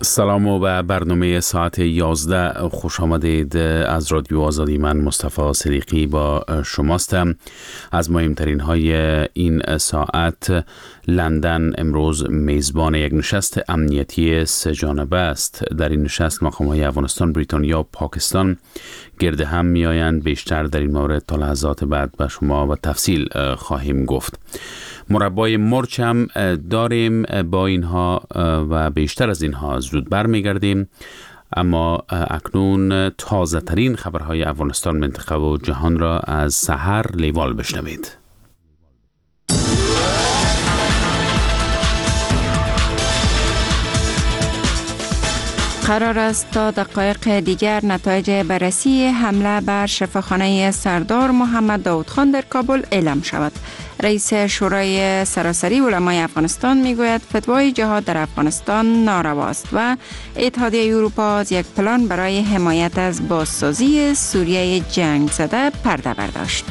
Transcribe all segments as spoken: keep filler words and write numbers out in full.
سلام و به برنامه ساعت یازده خوش آمدید. از رادیو آزادی من مصطفی صدیقی با شماستم. از مهمترین های این ساعت: لندن امروز میزبان یک نشست امنیتی سه جانبه است. در این نشست مقام‌های افغانستان، بریتانیا و پاکستان گرد هم می آیند. بیشتر در این مورد تا لحظات بعد به شما و تفصیل خواهیم گفت. مربای مرچ هم داریم. با اینها و بیشتر از اینها زود برمیگردیم، اما اکنون تازه ترین خبرهای افغانستان، منطقه و جهان را از سحر لیوال بشنوید. قرار است تا دقایق دیگر نتایج بررسی حمله بر شفاخانه سردار محمد داود خان در کابل اعلام شود. رئیس شورای سراسری علمای افغانستان میگوید فتوای جهاد در افغانستان نارواست و اتحادیه اروپا از یک پلان برای حمایت از بازسازی سوریه جنگ زده پرده برداشت.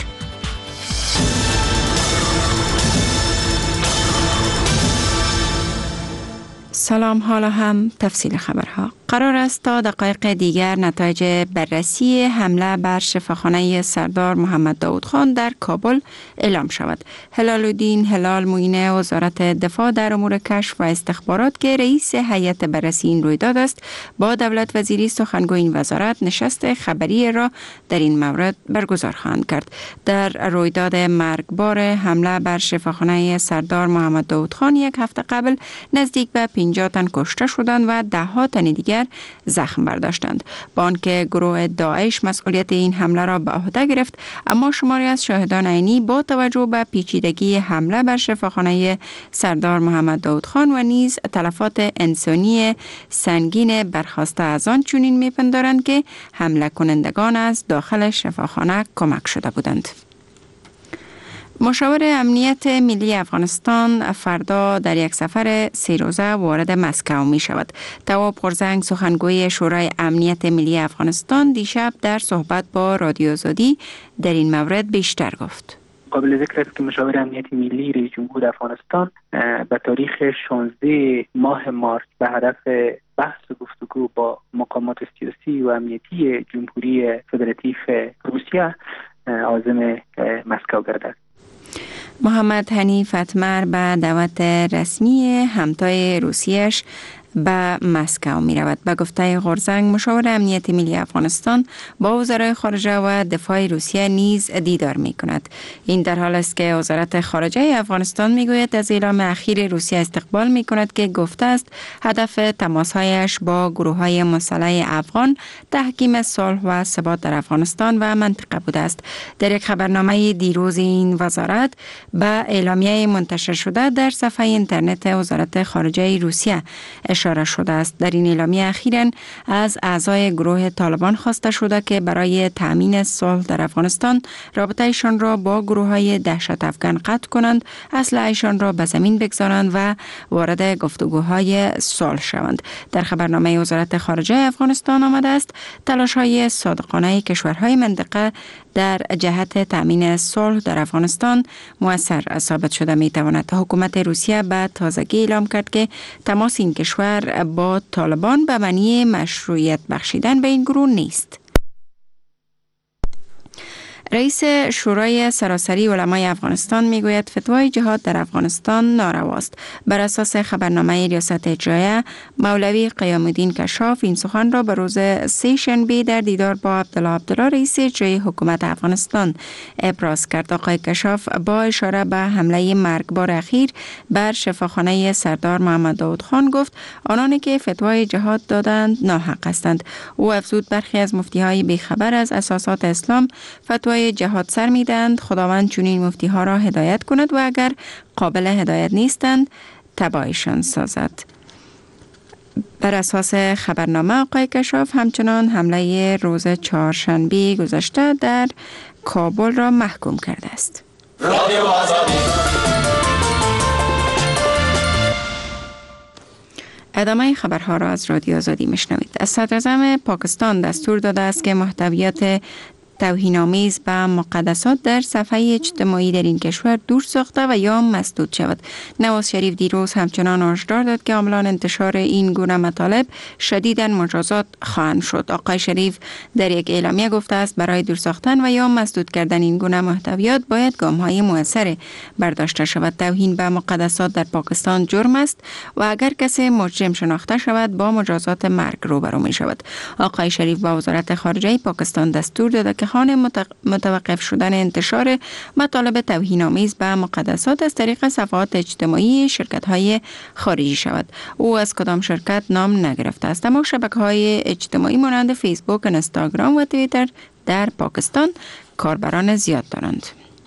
سلام، حالا هم تفصیل خبرها. قرار است تا دقایق دیگر نتایج بررسی حمله بر شفاخانه سردار محمد داود خان در کابل اعلام شود. هلال الدین هلال معین وزارت دفاع در امور کشف و استخبارات که رئیس هیئت بررسی این رویداد است، با دولت وزیری سخنگوی این وزارت نشست خبری را در این مورد برگزار خواهند کرد. در رویداد مرگبار حمله بر شفاخانه سردار محمد داود خان یک هفته قبل نزدیک به پنجاه تن کشته شدند و ده ها تن دیگر زخم برداشتند. با آنکه گروه داعش مسئولیت این حمله را به عهده گرفت، اما شماری از شاهدان عینی با توجه به پیچیدگی حمله بر شفاخانه سردار محمد داود خان و نیز تلفات انسانی سنگین برخاسته از آن چنین می‌پندارند که حمله کنندگان از داخل شفاخانه کمک شده بودند. مشاور امنیت ملی افغانستان فردا در یک سفر سه روزه وارد مسکو می شود. تواب قرزنگ، سخنگوی شورای امنیت ملی افغانستان، دیشب در صحبت با رادیو آزادی در این مورد بیشتر گفت. قابل ذکر است که مشاور امنیت ملی رئیس جمهور افغانستان به تاریخ شانزده ماه مارس به هدف بحث و گفتگو با مقامات سیاسی و امنیتی جمهوری فدراتیو روسیه عازم مسکو گردد. محمد حنیف اتمر به دعوت رسمی همتای روسیه‌اش به مسکو می رود. به گفته قرزنگ، مشاور امنیت ملی افغانستان با وزرای خارجه و دفاع روسیه نیز دیدار می کند. این در حال است که وزارت خارجه افغانستان می گوید از اعلام اخیر روسیه استقبال می کند که گفته است هدف تماسهایش با گروه های مسلح افغان تحکیم صلح و ثبات در افغانستان و منطقه بوده است. در یک خبرنامه دیروز این وزارت به اعلامیه منتشر شده در صفحه اینترنت وزارت خارجه روسیه اشاره شده است. در این اعلامیه اخیراً از اعضای گروه طالبان خواسته شده که برای تأمین صلح در افغانستان رابطه‌شان را با گروه‌های دهشت افغان قطع کنند، اسلحه‌شان را به زمین بگذارند و وارد گفتگوهای صلح شوند. در خبرنامه وزارت خارجه افغانستان آمده است تلاش‌های صادقانه کشورهای منطقه در جهت تأمین صلح در افغانستان مؤثر ثابت شده می تواند. حکومت روسیه به تازگی اعلام کرد که تماس این کشور با طالبان به معنی مشروعیت بخشیدن به این گروه نیست. رئیس شورای سراسری علمای افغانستان میگوید فتوای جهاد در افغانستان نارواست. بر اساس خبرنامه ریاست اجرایه، مولوی قیام الدین کشاف این سخن را به روز سه شنبه در دیدار با عبدالله عبدالله رئیس اجرایی حکومت افغانستان ابراز کرد. آقای کشاف با اشاره به حمله مرگبار اخیر بر شفاخانه سردار محمد داود خان گفت آنانی که فتوای جهاد دادند ناحق هستند. او افزود برخی از مفتی‌های بیخبر از اساسات اسلام فتوای جهاد سر میدند. خداوند چنین مفتی ها را هدایت کند و اگر قابل هدایت نیستند تبعشان سازد. بر اساس خبرنامه آقای کشاف همچنان حمله روز چهارشنبه گذشته در کابل را محکوم کرده است. ادامه خبرها را از رادیو آزادی میشنوید. از صدراعظم پاکستان دستور داده است که محتویات توهین‌آمیز به مقدسات در صفحه اجتماعی در این کشور دور ساخته و یا مسدود شود. نواز شریف دیروز همچنان هشدار داد که عاملان انتشار این گونه مطالب شدیداً مجازات خواهند شد. آقای شریف در یک اعلامیه گفته است برای دور ساختن و یا مسدود کردن این گونه محتویات باید گام‌های مؤثر برداشته شود. توهین به مقدسات در پاکستان جرم است و اگر کسی مجرم شناخته شود با مجازات مرگ روبرو می شود. آقای شریف با وزارت خارجه پاکستان دستور داده که خواهان متوقف شدن انتشار مطالب توهین‌آمیز به مقدسات از طریق صفحات اجتماعی شرکت‌های خارجی شود. او از کدام شرکت نام نگرفته است، اما شبکه‌های اجتماعی مانند فیسبوک، اینستاگرام و توییتر در پاکستان کاربران زیاد دارند.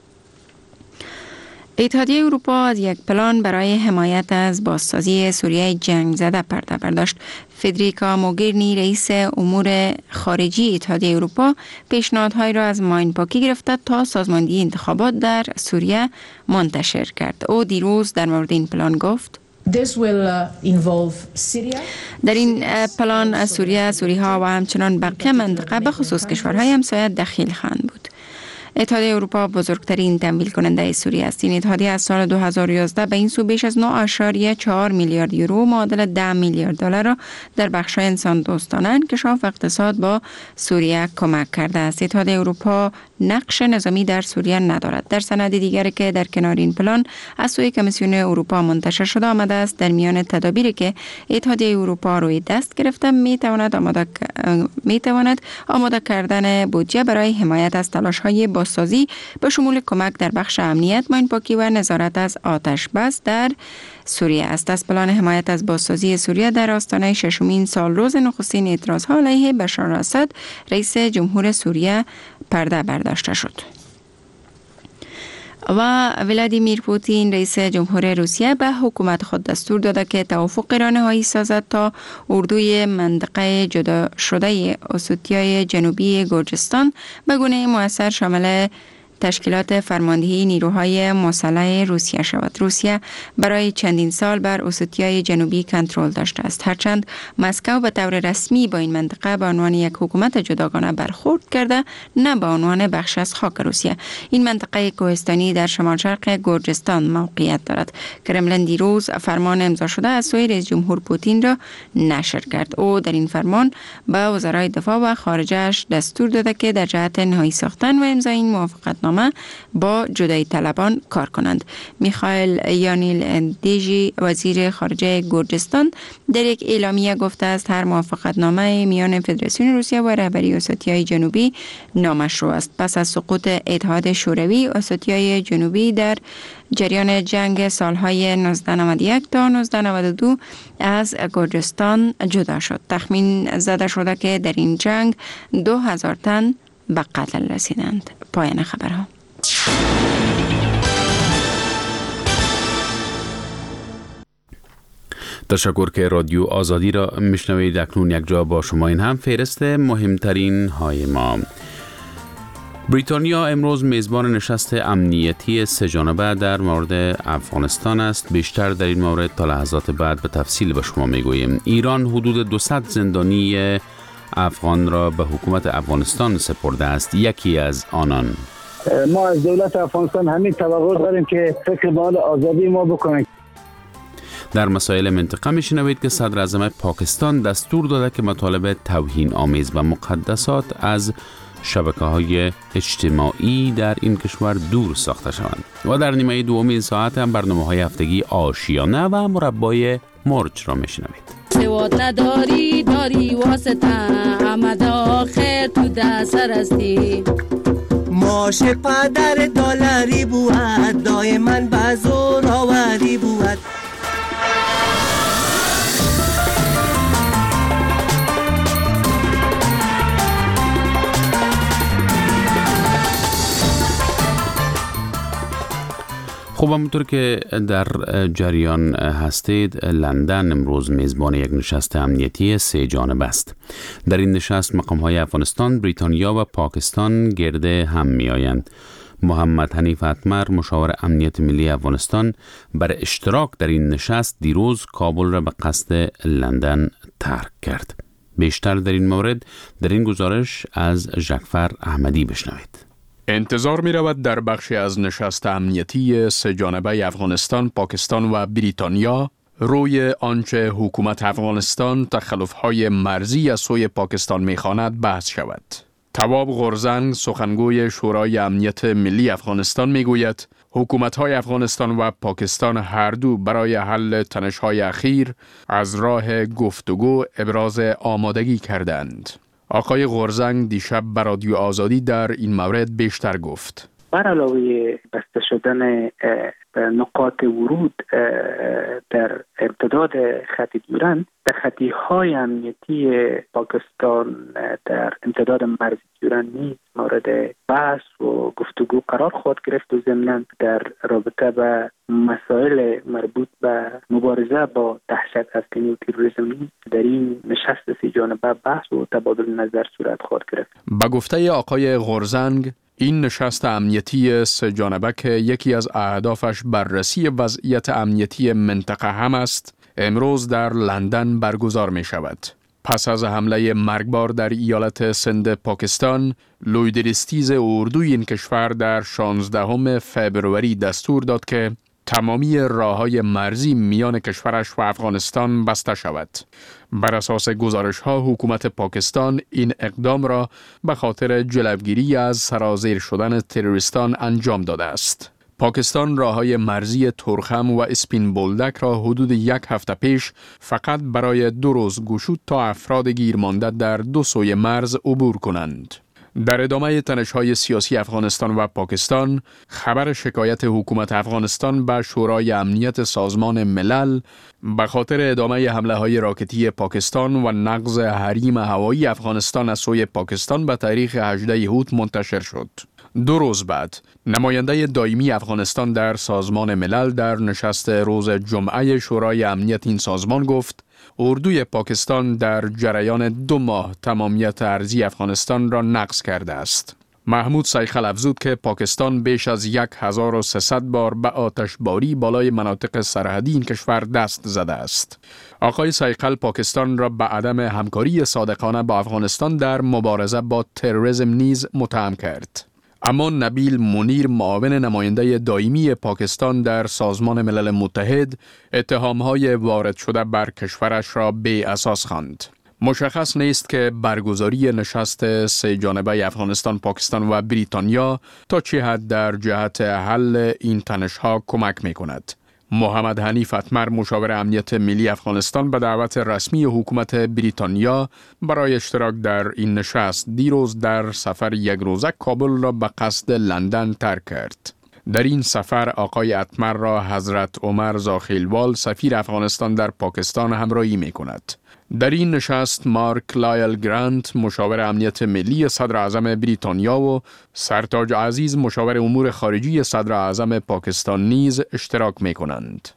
اتحادیه اروپا از یک پلان برای حمایت از بازسازی سوریه جنگ زده پرده برداشت. فدریکا موگرینی رئیس امور خارجی اتحادیه اروپا پیشنهادهای را از ماین پاکی گرفته تا سازماندهی انتخابات در سوریه منتشر کرد. او دیروز در مورد این پلان گفت: This will uh, involve Syria. در این پلان سوریه، سوریها و همچنان بقیه منطقه به خصوص کشورهای همسایه دخیل خواهند بود. اتحادیه اروپا بزرگترین تمویل کننده سوریه است. این اتحادیه از سال دو هزار و یازده به این سو بیش از نه اشاریه چهار میلیارد یورو معادل ده میلیارد دلار را در بخش‌های انسان دوستانه انکشاف و اقتصاد با سوریه کمک کرده است. اتحادیه اروپا نقش نظامی در سوریه ندارد. در سند دیگری که در کنار این پلان از سوی کمیسیون اروپا منتشر شده آمده است، در میان تدابیری که اتحادیه اروپا روی دست گرفته میتواند آماده میتواند آماده کردن بودجه برای حمایت از تلاش‌های بازسازی به شمول کمک در بخش امنیت، ماینپاکی و نظارت از آتش بس در سوریه است. از پلان حمایت از بازسازی سوریه در آستانه ششمین سال روز نخستین اعتراض‌ها علیه بشار اسد رئیس جمهور سوریه پرده برداشته شد. و ولادیمیر پوتین رئیس جمهور روسیه به حکومت خود دستور داده که توافق را نهایی سازد تا اردوی منطقه جدا شده اوسیتیای جنوبی گرجستان به گونه مؤثر شامل تشکیلات فرماندهی نیروهای مسلح روسیه شود. روسیه برای چندین سال بر اوسیتیای جنوبی کنترل داشته است، هرچند مسکو به طور رسمی با این منطقه به عنوان یک حکومت جداگانه برخورد کرده، نه به عنوان بخش از خاک روسیه. این منطقه کوهستانی در شمال شرق گرجستان موقعیت دارد. کرملین دیروز فرمان امضا شده از سوی رئیس جمهور پوتین را نشر کرد. او در این فرمان به وزرای دفاع و خارجه‌اش دستور داده که در جهت نهایی ساختن و امضای این موافقت نامه با جدایی طلبان کار کنند. میخائیل یانیلدیجی وزیر خارجه گرجستان در یک اعلامیه گفته است هر موافقت نامه میان فدراسیون روسیه و رهبری اوسیتیای جنوبی نامشروع است. پس از سقوط اتحاد شوروی، اوسیتیای جنوبی در جریان جنگ سالهای نوزده نود و یک تا نوزده نود و دو از گرجستان جدا شد. تخمین زده شده که در این جنگ دو هزار تن به قتل رسیدند. پایان خبرها. تشکر که رادیو آزادی را میشنوید. اکنون یک جا با شما این هم فهرست مهمترین های ما. بریتانیا امروز میزبان نشست امنیتی سه جانبه در مورد افغانستان است. بیشتر در این مورد تا لحظات بعد به تفصیل به شما میگوییم. ایران حدود دویست زندانی افغان را به حکومت افغانستان سپرده است. یکی از آنان: ما از دولت افغانستان همین توقع داریم که فکر به حال آزادی ما بکنه. در مسائل منطقه میشنوید که صدر اعظم پاکستان دستور داده که مطالب توهین آمیز و مقدسات از شبکه‌های اجتماعی در این کشور دور ساخته شوند. و در نیمه دوم این ساعت هم برنامه‌های هفتگی آشیانه و مربای مرج را میشنوید. سواد نداری داری واسطه آمد آخر تو دستر استی. ماش پدر دلاری بود دائما بزور آوری بود. خب همونطور که در جریان هستید، لندن امروز میزبان یک نشست امنیتی سه جانبه است. در این نشست مقام‌های افغانستان، بریتانیا و پاکستان گرد هم می‌آیند. محمد حنیف اتمر، مشاور امنیت ملی افغانستان، بر اشتراک در این نشست دیروز کابل را به قصد لندن ترک کرد. بیشتر در این مورد در این گزارش از ژکفر احمدی بشنوید. انتظار می رود در بخشی از نشست امنیتی سه جانبه افغانستان، پاکستان و بریتانیا روی آنچه حکومت افغانستان تخلف‌های مرزی از سوی پاکستان می‌خواند بحث شود. تواب غرزنگ سخنگوی شورای امنیت ملی افغانستان میگوید حکومت‌های افغانستان و پاکستان هر دو برای حل تنش‌های اخیر از راه گفتگو ابراز آمادگی کردند. آقای غرزنگ دیشب به رادیو آزادی در این مورد بیشتر گفت. بر علاوه بسته شدن نقاط ورود در امتداد خط دیورند، در خطی‌های امنیتی پاکستان در امتداد مرز دیورند نیز مورد بحث و گفتگو قرار خواهد گرفت و ضمناً در رابطه به مسائل مربوط به مبارزه با دهشت افکنی و تروریسم نیز در این نشست سی جانبه بحث و تبادل نظر صورت خواهد گرفت. با گفته آقای غرزنگ، این نشست امنیتی سه جانبه که یکی از اهدافش بررسی وضعیت امنیتی منطقه هم است، امروز در لندن برگزار می شود. پس از حمله مرگبار در ایالت سند پاکستان، لویدریستیز اردوی این کشور در شانزدهم فبروری دستور داد که تمامی راه‌های مرزی میان کشورش و افغانستان بسته شود. بر اساس گزارش‌ها حکومت پاکستان این اقدام را به خاطر جلوگیری از سرازیر شدن تروریستان انجام داده است. پاکستان راه‌های مرزی ترخم و اسپین بولدک را حدود یک هفته پیش فقط برای دو روز گشود تا افراد گیرمانده در دو سوی مرز عبور کنند. در ادامه تنش‌های سیاسی افغانستان و پاکستان، خبر شکایت حکومت افغانستان به شورای امنیت سازمان ملل به خاطر ادامه حمله‌های راکتی پاکستان و نقض حریم هوایی افغانستان از سوی پاکستان به تاریخ هجدهم اوت منتشر شد. دو روز بعد، نماینده دائمی افغانستان در سازمان ملل در نشست روز جمعه شورای امنیت این سازمان گفت اردوی پاکستان در جریان دو ماه تمامیت ارضی افغانستان را نقض کرده است. محمود سیخل افزود که پاکستان بیش از هزار و سیصد بار به آتشباری بالای مناطق سرحدی این کشور دست زده است. آقای سیخل پاکستان را به عدم همکاری صادقانه با افغانستان در مبارزه با تروریسم نیز متهم کرد. اما نبیل منیر معاون نماینده دائمی پاکستان در سازمان ملل متحد اتهام‌های وارد شده بر کشورش را بی اساس خواند. مشخص نیست که برگزاری نشست سه جانبه افغانستان، پاکستان و بریتانیا تا چه حد در جهت حل این تنش‌ها کمک می‌کند. محمد حنیف اتمر مشاور امنیت ملی افغانستان به دعوت رسمی حکومت بریتانیا برای اشتراک در این نشست دیروز در سفر یک روزه کابل را به قصد لندن ترک کرد. در این سفر آقای اتمر را حضرت عمر زاخیلوال سفیر افغانستان در پاکستان همراهی می کند. در این نشست مارک لایل گرانت مشاور امنیت ملی صدر اعظم بریتانیا و سرتاج عزیز مشاور امور خارجی صدر اعظم پاکستان نیز اشتراک می کنند.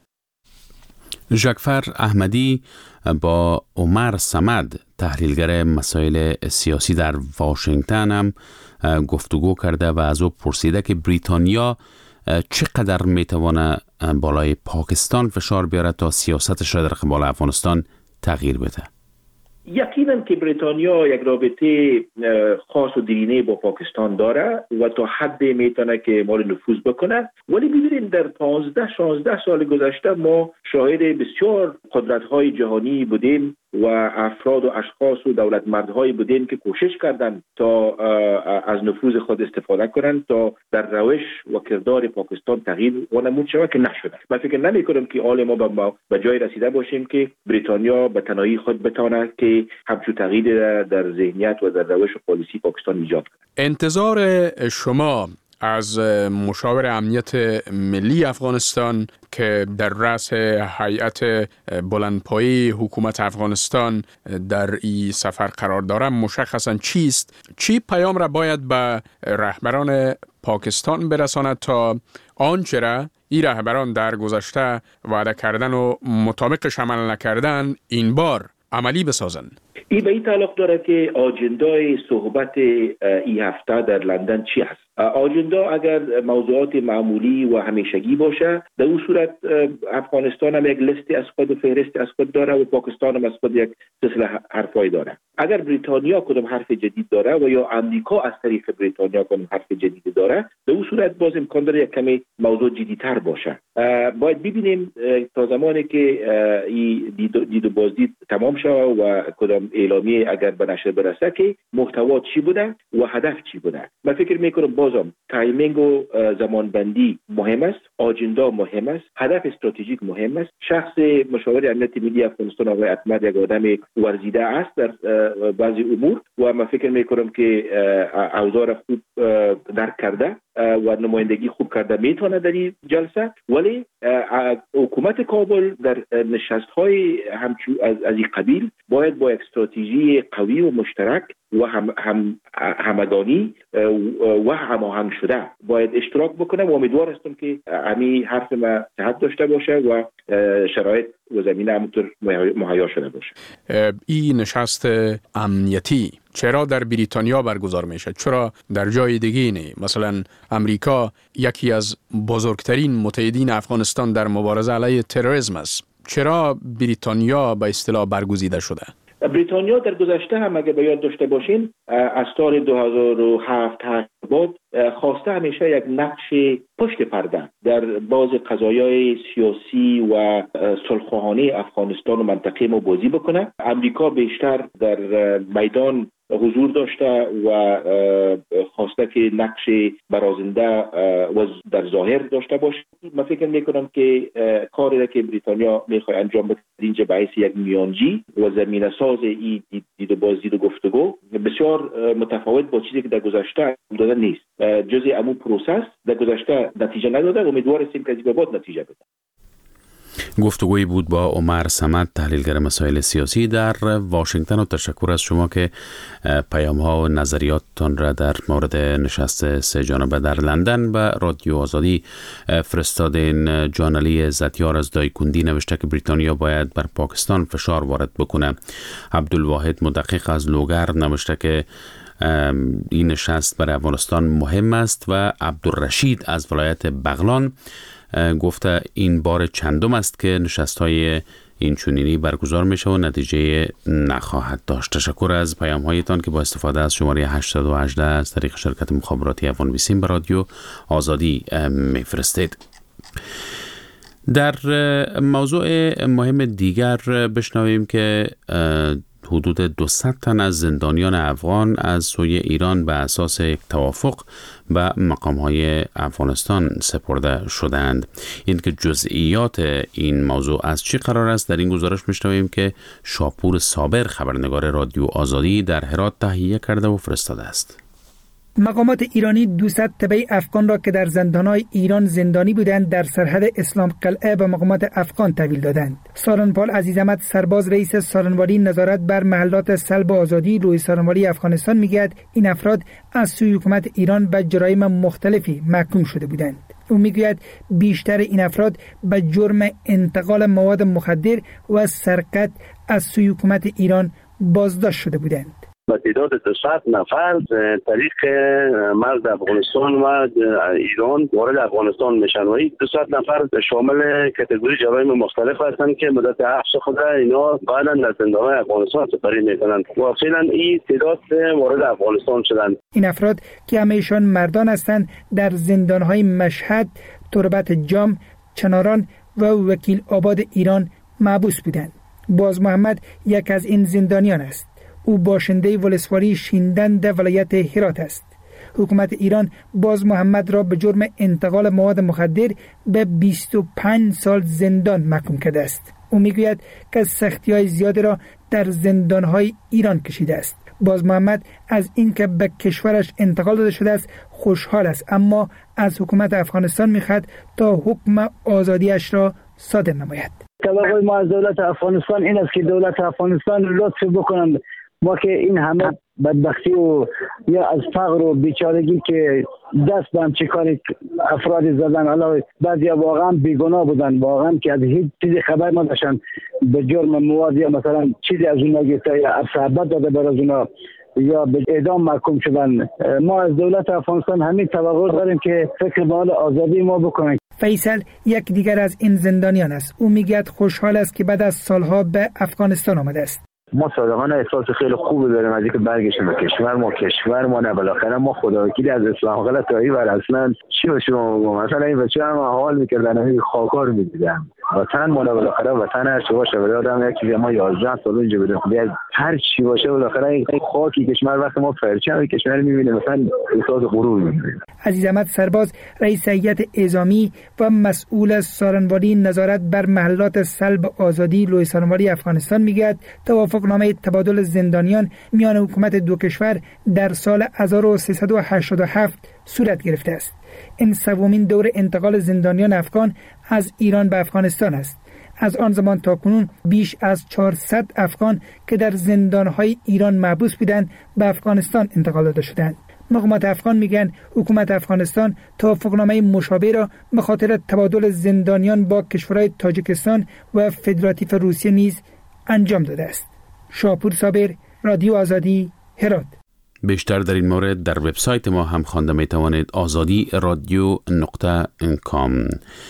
ژکفر احمدی با عمر صمد تحلیلگر مسائل سیاسی در واشنگتن هم گفتگو کرده و از او پرسیده که بریتانیا چقدر میتونه بالای پاکستان فشار بیاره تا سیاستش را در قبال افغانستان تغییر بده. یقینا که بریتانیا یک رابطه خاص و دیرینه با پاکستان داره و تا حد میتونه که مال نفوذ بکنه، ولی ببینید در پانزده شانزده سال گذشته ما شاهد بسیار قدرت‌های جهانی بودیم و افراد و اشخاص و دولتمردهایی بودیم که کوشش کردند تا از نفوذ خود استفاده کنند تا در روش و کردار پاکستان تغییر ونمود شود که نشده. من فکر نمی کنم که حال ما به با جای رسیده باشیم که بریتانیا به تنهایی خود بتواند که همچون تغییر در ذهنیت و در روش و پالیسی پاکستان ایجاد کند. انتظار شما از مشاور امنیت ملی افغانستان که در رأس هیئت بلندپایه حکومت افغانستان در این سفر قرار دارد مشخصاً چیست؟ چی پیام را باید به رهبران پاکستان برساند تا آنچه را این رهبران در گذشته وعده کردن و مطابقش عمل نکردن این بار عملی بسازن؟ این به این تعلق داره که آجندای صحبت این هفته در لندن چی است. آجندا اگر موضوعات معمولی و همیشگی باشه، در اون صورت افغانستان هم یک لیستی از خود، فهرست از خود داره و پاکستان هم از خود یک سلسله حرفای داره. اگر بریتانیا کدام حرف جدید داره و یا امریکا از طریق بریتانیا کدام حرف جدید داره، در اون صورت باز امکان داره یک کمی موضوع جدی‌تر باشه. باید ببینیم تا زمانی که این دید و بازدید تمام شود و کدام اعلامیه اگر به نشر برسه که محتوا چی بوده و هدف چی بوده. من فکر میکنم بازم تایمینگ و زمانبندی مهم است، آجندا مهم است، هدف استراتژیک مهم است. شخص مشاور امنیت ملی افغانستان آقای احمد یک آدم ورزیده است در بعضی امور و من فکر میکنم که اوضاع خوب درک کرده و نمایندگی خوب کرده میتونه در این جلسه. ولی حکومت کابل در نشست‌های همچو از از این قبیل باید با یک استراتژی قوی و مشترک و هم هم همگانی و هماهنگ شده باید اشتراک بکنه و امیدوار هستم که همین حرف ما صحت داشته باشه و شرایط و زمینه همونطور مهیا شده باشه. این نشست امنیتی چرا در بریتانیا برگزار میشه؟ چرا در جای دیگه نه؟ مثلا امریکا یکی از بزرگترین متحدین افغانستان در مبارزه علیه تروریسم است. چرا بریتانیا به اصطلاح برگزیده شده؟ بریتانیا در گذشته هم اگه به یاد داشته باشین از سال دو هزار و هفت بعد خواسته همیشه یک نقش پشت پرده در باز قضایای سیاسی و صلح‌خواهانه افغانستان و منطقه ما بازی بکنه. امریکا بیشتر در میدان حضور داشته و خواسته که نقش برازنده و در ظاهر داشته باشه. من فکر میکنم که کاری را که بریتانیا میخواد انجام بده اینجا باعث یک میانجی و زمینه ساز این دید و بازدید و گفتگو بسیار متفاوت با چیزی که در گذشته داده نیست. جزء امون پروسس در گذشته نتیجه نداده و امیدوار هستیم که از این بعد نتیجه بده. گفتگویی بود با عمر صمد، تحلیلگر مسائل سیاسی در واشنگتن، و تشکر از شما که پیام ها و نظریاتتان را در مورد نشست سه جانبه در لندن به رادیو آزادی فرستادین. جان علی زتیار از دایکندی نوشته که بریتانیا باید بر پاکستان فشار وارد بکنه. عبدالواحد مدقق از لوگر نوشته که این نشست برای افغانستان مهم است و عبدالرشید از ولایت بغلان گفته این بار چندم است که نشست‌های این چنینی برگزار میشه و نتیجه نخواهد داشت. تشکر از پیام هایتان که با استفاده از شماره هشتصد و هجده از طریق شرکت مخابراتی افغان بیسیم به رادیو آزادی میفرستید. در موضوع مهم دیگر بشنویم که حدود دویست تن از زندانیان افغان از سوی ایران به اساس یک توافق به مقام‌های افغانستان سپرده شدند. این که جزئیات این موضوع از چی قرار است در این گزارش میشنویم که شاپور صابر خبرنگار رادیو آزادی در هرات تهیه کرده و فرستاده است. مقامات ایرانی دویست تبعی افغان را که در زندانهای ایران زندانی بودند در سرحد اسلام قلعه به مقامات افغان تحویل دادند. سالنپال عزیزاحمد سرباز رئیس سالنواری نظارت بر محلات سلب آزادی روی سالنواری افغانستان میگوید این افراد از سوی حکومت ایران به جرایم مختلفی محکوم شده بودند. او میگوید بیشتر این افراد به جرم انتقال مواد مخدر و سرقت از سوی حکومت ایران بازداشت شده بودند. با تعداد دویست نفر طریق مرز افغانستان و ایران وارد افغانستان میشن و این دویست نفر شامل کاتگوری جرایم مختلف هستند که مدت حبس خود اینا بعدا در زندان‌های افغانستان سپری میکنند و فعلا این تعداد وارد افغانستان شدند. این افراد که همه‌شان مردان هستند در زندان‌های مشهد، تربت جام، چناران و وکیل آباد ایران محبوس بودند. باز محمد یک از این زندانیان است. او باشنده ولسوالی شیندند ولایت هرات است. حکومت ایران باز محمد را به جرم انتقال مواد مخدر به بیست و پنج سال زندان محکوم کرده است. او میگوید که سختی‌های زیادی را در زندان‌های ایران کشیده است. باز محمد از اینکه به کشورش انتقال داده شده است خوشحال است، اما از حکومت افغانستان می‌خواهد تا حکم آزادیش را صادر نماید. توقع ما از دولت افغانستان این است که دولت افغانستان لطف بکنند ما که این همه بدبختی و یا از فقر و بیچارگی که دست به همچی کاری افراد زدن، حالا بعضی واقعا بیگناه بودن، واقعا که از هیچ چیزی خبر نداشتن، به جرم مواد یا مثلا چیزی از اونا گرفته یا صحبت داده بر از اونا یا به اعدام محکوم شدن. ما از دولت افغانستان همین توقع داریم که فکر به حال آزادی ما بکنن. فیصل یک دیگر از این زندانیان است. او میگه خوشحال است که بعد از سالها به افغانستان آمده است. ما صادقانه احساس خیلی خوبی داریم از اینکه برگشتیم به کشور ما. کشور ما نه بالاخره ما خداوکیلی از اسلام غلطایی و اصلا چی به شما بگم، مثلا این بچه هم حال میکردن همین خاکار میدیدم. وطن ما بالاخره وطن هر چی باشه ولی آدم یکی ما یازده سال اینجا بودیم، هر چی باشه بالاخره این خاکی کشور وقتی ما پرچم کشور میبینیم مثلا احساس غرور میکنیم. عزیز احمد سرباز رئیس هیئت اعزامی و مسئول سارنواری نظارت بر محلات سلب آزادی لوی سارنواری افغانستان میگه توافقنامه تبادل زندانیان میان حکومت دو کشور در سال هزار و سیصد و هشتاد و هفت صورت گرفته است. این سومین دور انتقال زندانیان افغان از ایران به افغانستان است. از آن زمان تا کنون بیش از چهارصد افغان که در زندانهای ایران محبوس بودند به افغانستان انتقال داده شدند. مقامات افغان میگن حکومت افغانستان توافقنامه مشابه را به خاطر تبادل زندانیان با کشورهای تاجیکستان و فدراتیو روسیه نیز انجام داده است. شاپور صابر، رادیو آزادی، هرات. بیشتر در این مورد در وبسایت ما هم خوانده می توانید آزادی رادیو نقطه کام.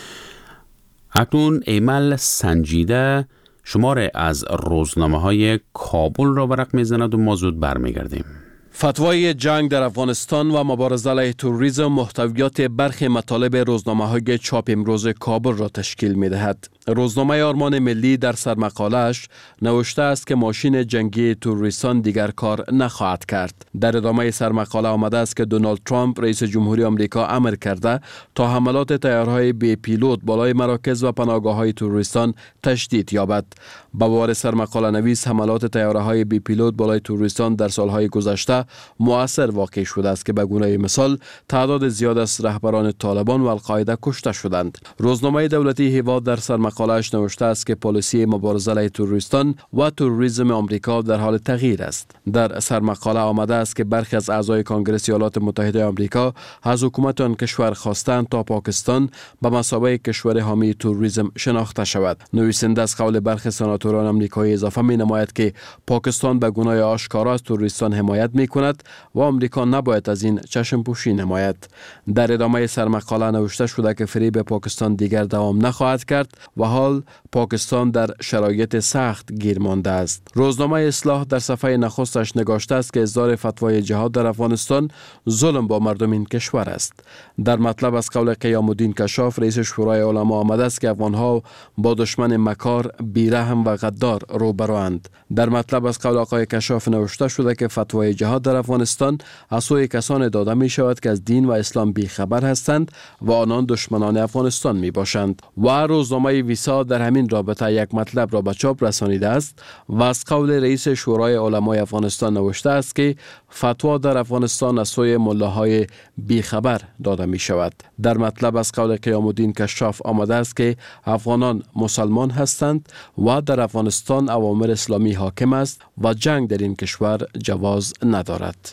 اکنون ایمل سنجیده شماره از روزنامه های کابل را برق می زند و ما زود برمیگردیم. فتوای جنگ در افغانستان و مبارزه علیه تروریسم محتویات برخی مطالب روزنامه‌های چاپ امروز کابل را تشکیل می‌دهد. روزنامه آرمان ملی در سرمقاله‌اش نوشته است که ماشین جنگی تروریستان دیگر کار نخواهد کرد. در ادامه سرمقاله آمده است که دونالد ترامپ رئیس جمهوری آمریکا امر کرده تا حملات طیارهای بی پیلوت بالای مراکز و پناهگاه‌های تروریستان تشدید یابد. با باور سرمقاله نویس حملات طیارهای بی پیلوت بالای تروریستان در سالهای گذشته مؤثر واقع شده است که به گونه مثال تعداد زیاد از رهبران طالبان و القاعده کشته شدند. روزنامه دولتی هیواد در سرمقاله‌اش نوشته است که پالیسی مبارزه علیه تروریستان و تروریسم آمریکا در حال تغییر است. در سرمقاله آمده است که برخی از اعضای کنگره ایالات متحده آمریکا از حکومت آن کشور خواستند تا پاکستان به مثابه کشور حامی تروریسم شناخته شود. نویسنده از قول برخی سناتوران آمریکایی اضافه می‌نماید که پاکستان به گونه آشکارا از تروریستان حمایت می‌کند و آمریکا نباید از این چشم پوشی نماید. در ادامه سرمقاله نوشته شده که فریب پاکستان دیگر دوام نخواهد کرد و حال پاکستان در شرایط سخت گیر مانده است. روزنامه اصلاح در صفحه نخستش نگاشته است که اصدار فتوای جهاد در افغانستان ظلم با مردم این کشور است. در مطلب از قول قیام الدین کشاف رئیس شورای علما آمده است که افغانها با دشمن مکار، بیرحم و غدار روبروند. در مطلب از قول آقای کشاف نوشته شده که فتوای جهاد در افغانستان از سوی کسان داده می شود که از دین و اسلام بیخبر هستند و آنان دشمنان افغانستان می باشند. و روزنامه ویسا در همین رابطه یک مطلب را به چاپ رسانیده است و از قول رئیس شورای علمای افغانستان نوشته است که فتوا در افغانستان از سوی ملاهای بیخبر داده می شود. در مطلب از قول قیام الدین کشاف آمده است که افغانان مسلمان هستند و در افغانستان اوامر اسلامی حاکم است و جنگ در این کشور جواز ندارد.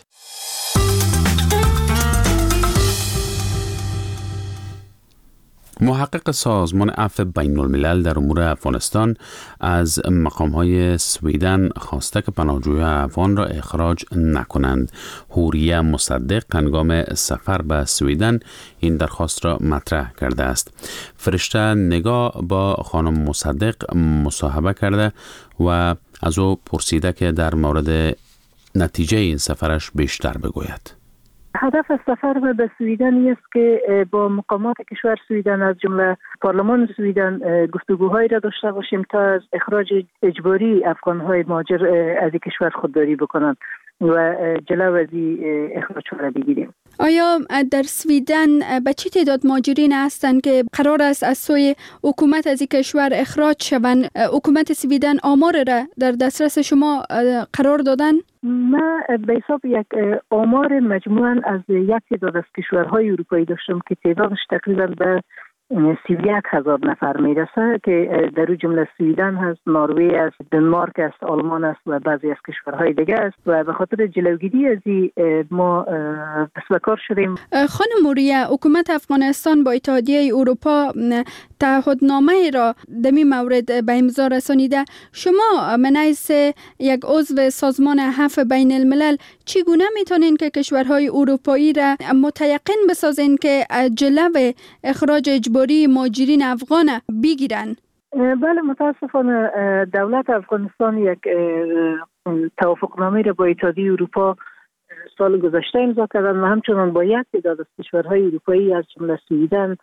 محقق سازمان عفو بین الملل در امور افغانستان از مقام‌های سویدن خواسته که پناهجویان افغان را اخراج نکنند. حوریه مصدق هنگام سفر به سویدن این درخواست را مطرح کرده است. فرشته نگاه با خانم مصدق مصاحبه کرده و از او پرسیده که در مورد نتیجه این سفرش بیشتر بگوید. هدف از سفر ما به سویدن است که با مقامات کشور سویدن از جمله پارلمان سویدن گفتگوهایی را داشته باشیم تا از اخراج اجباری افغان‌های مهاجر از این کشور خودداری بکنند و جلو از اخراج را بگیریم. آیا در سویدن به چه تعداد مهاجرین هستند که قرار است از سوی حکومت از این کشور اخراج شوند؟ حکومت سویدن آمار را در دسترس شما قرار دادن؟ من به حساب یک آمار مجموعاً از یک تعداد از کشورهای اروپایی داشتم که تعدادش تقریباً به سی و یک هزار نفر میرسه که در اون جمله سویدن هست، نروژ است، دنمارک است، آلمان است و بعضی از کشورهای دیگه است و به خاطر جلوگیری از این ما دست به کار شدیم. خانم موریه، حکومت افغانستان با اتحادیه اروپا تعهدنامه را در این مورد به امضا رسانیده. شما من حیث یک عضو سازمان عفو بین الملل چگونه میتونین که کشورهای اروپایی را متیقن بسازین که جلو اخراج اجباری مهاجرین افغان بگیرن؟ بله، متاسفانه دولت افغانستان یک توافقنامه را با اتحادیه اروپا سال گذشته امضا کردن و همچنان با یک تعداد از کشورهای اروپایی از جمله سویدن،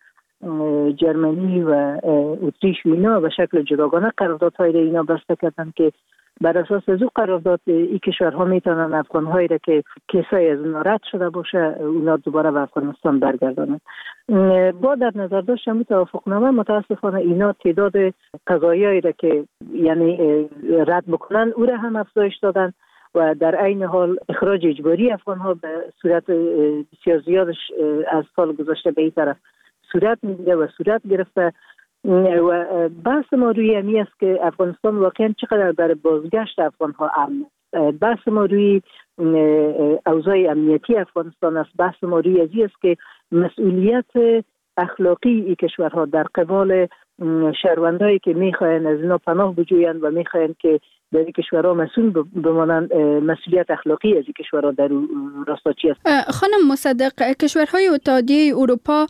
جرمنی و اتریش و اینا به شکل جداگانه قراردادهای را اینا بسته کردن که بر اساس از او قرارداد این کشورها میتونن افغانهایی را که کیسای از اونا رد شده باشه اونا دوباره به افغانستان برگردانند. با در نظر داشت همین توافقنامه متاسفانه اینا تعداد قضایایی را که یعنی رد بکنن او را هم افزایش دادن و در عین حال اخراج اجباری افغانها به صورت بسیار زیادش از سال گذشته به این طرف صورت میگیره و صورت گرفته و بحث ما روی همی است که افغانستان واقعا چقدر برای بازگشت افغانها امن است. بحث ما روی اوضاع امنیتی افغانستان است. بحث ما روی ازی است که مسئولیت اخلاقی این کشورها در قبال شهروندایی که میخواین از اینا پناه بجویند و میخواین که در این کشورها مسئول بمانند، مسئولیت اخلاقی از این کشورها در راستا چی است؟ خانم مصدق، کشورهای اتحادیه اروپا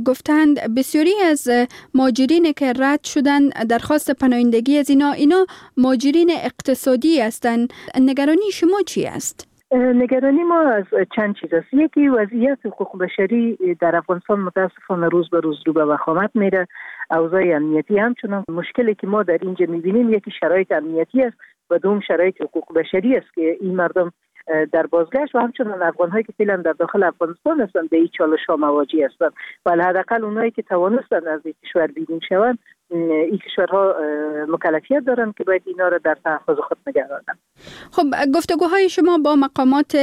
گفتند بسیاری از مهاجرین که رد شدن درخواست پناهندگی از اینا اینا مهاجرین اقتصادی هستند. نگرانی شما چی است؟ نگرانی ما از چند چیز است. یکی وضعیت حقوق بشری در افغانستان متاسفانه روز به روز رو به وخامت میره. اوضاع امنیتی همچنان مشکلی که ما در اینجا میبینیم یکی شرایط امنیتی است و دوم شرایط حقوق بشری است که این مردم در بازگشت و همچنان افغان‌هایی که فعلا در داخل افغانستان هستند به این چالش‌ها مواجه هستند و حداقل اونایی که توانستند از این کشور بیرون شوند این کشورها مکلفیت دارند که باید اینا را در تحفظ خود نگه دارند. خب گفتگوهای شما با مقامات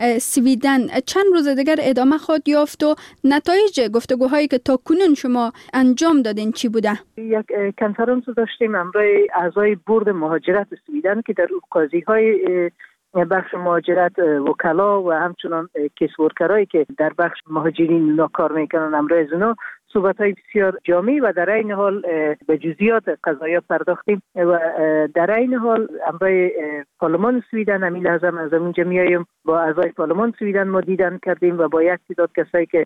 سویدن چند روز دیگر ادامه خواهد یافت و نتایج گفتگوهایی که تا کنون شما انجام دادین چی بوده؟ یک کنفرانس داشتیم همراه اعضای بورد مهاجرت سویدن که در قاضی‌های بخش مهاجرت، وکلا و همچنان کیس ورکرایی که در بخش مهاجرین اونا کار میکنن همراه از اونا صحبت‌های بسیار جامعی و در این حال به جزئیات قضایا پرداختیم و در این حال همراه پارلمان سویدن همین لحظه از اونجا میایم با اعضای پارلمان سویدن ما دیدن کردیم و با یک تعداد کسایی که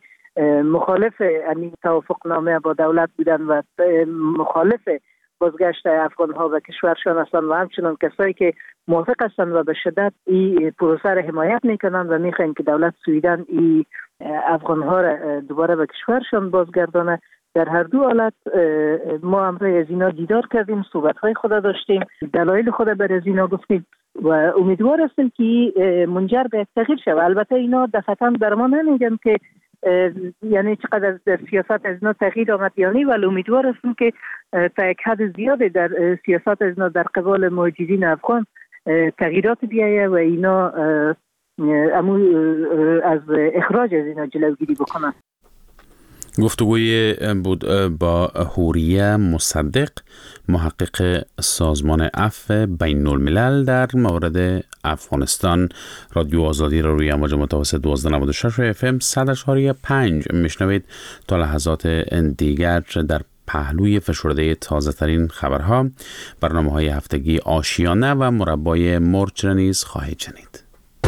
مخالف این توافقنامه با دولت بودن و مخالف بازگشت افغان‌ها و کشورشان هستند و همچنان کسایی که موافق هستند و به شدت این پروسه را حمایت میکنند و میخواین که دولت سویدن این افغان‌ها را دوباره به کشورشان بازگردانه. در هر دو حالت ما همراه از اینا دیدار کردیم، صحبت‌های خود داشتیم، دلایل خود بر از اینا گفتیم و امیدوار هستیم که منجر به تغییر شود. البته اینا دفعتاً در ما نمیگن که یعنی چقدر در سیاست از اینا تغییر آمد یعنی، ولی امیدوار هستیم که تا یک حد زیاده در سیاست از اینا در قبال مهاجرین افغان تغییرات بیایه و اینا امو از اخراج از اینا جلوگیری بکنن. گفتگوی بود با حوریه مصدق، محقق سازمان عفو بین الملل در مورد افغانستان. رادیو آزادی را روی امواج متوسط دوازده نود و شش اف ام صد اشاری پنج میشنوید. تا لحظات دیگر در پهلوی فشرده تازه ترین خبرها، برنامه های هفتگی آشیانه و مربای مرچ را نیز خواهید شنید.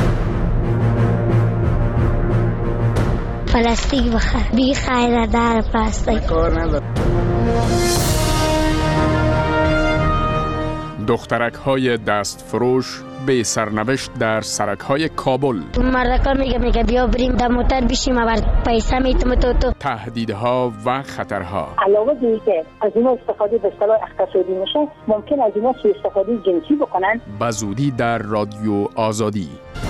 پلاستیک بخر بی خیره در پلاستیک دخترک های دست فروش به سرنوشت در سرک های کابل. مردکان میگه میگه بیا بریم در موتر بشیم و پیسه میتیم تو تو تهدیدها و خطرها. علاوه بر اینکه از اینا استفاده به اصطلاح اقتصادی میشه، ممکن از اینا سوء استفاده جنسی بکنن. بزودی در رادیو آزادی.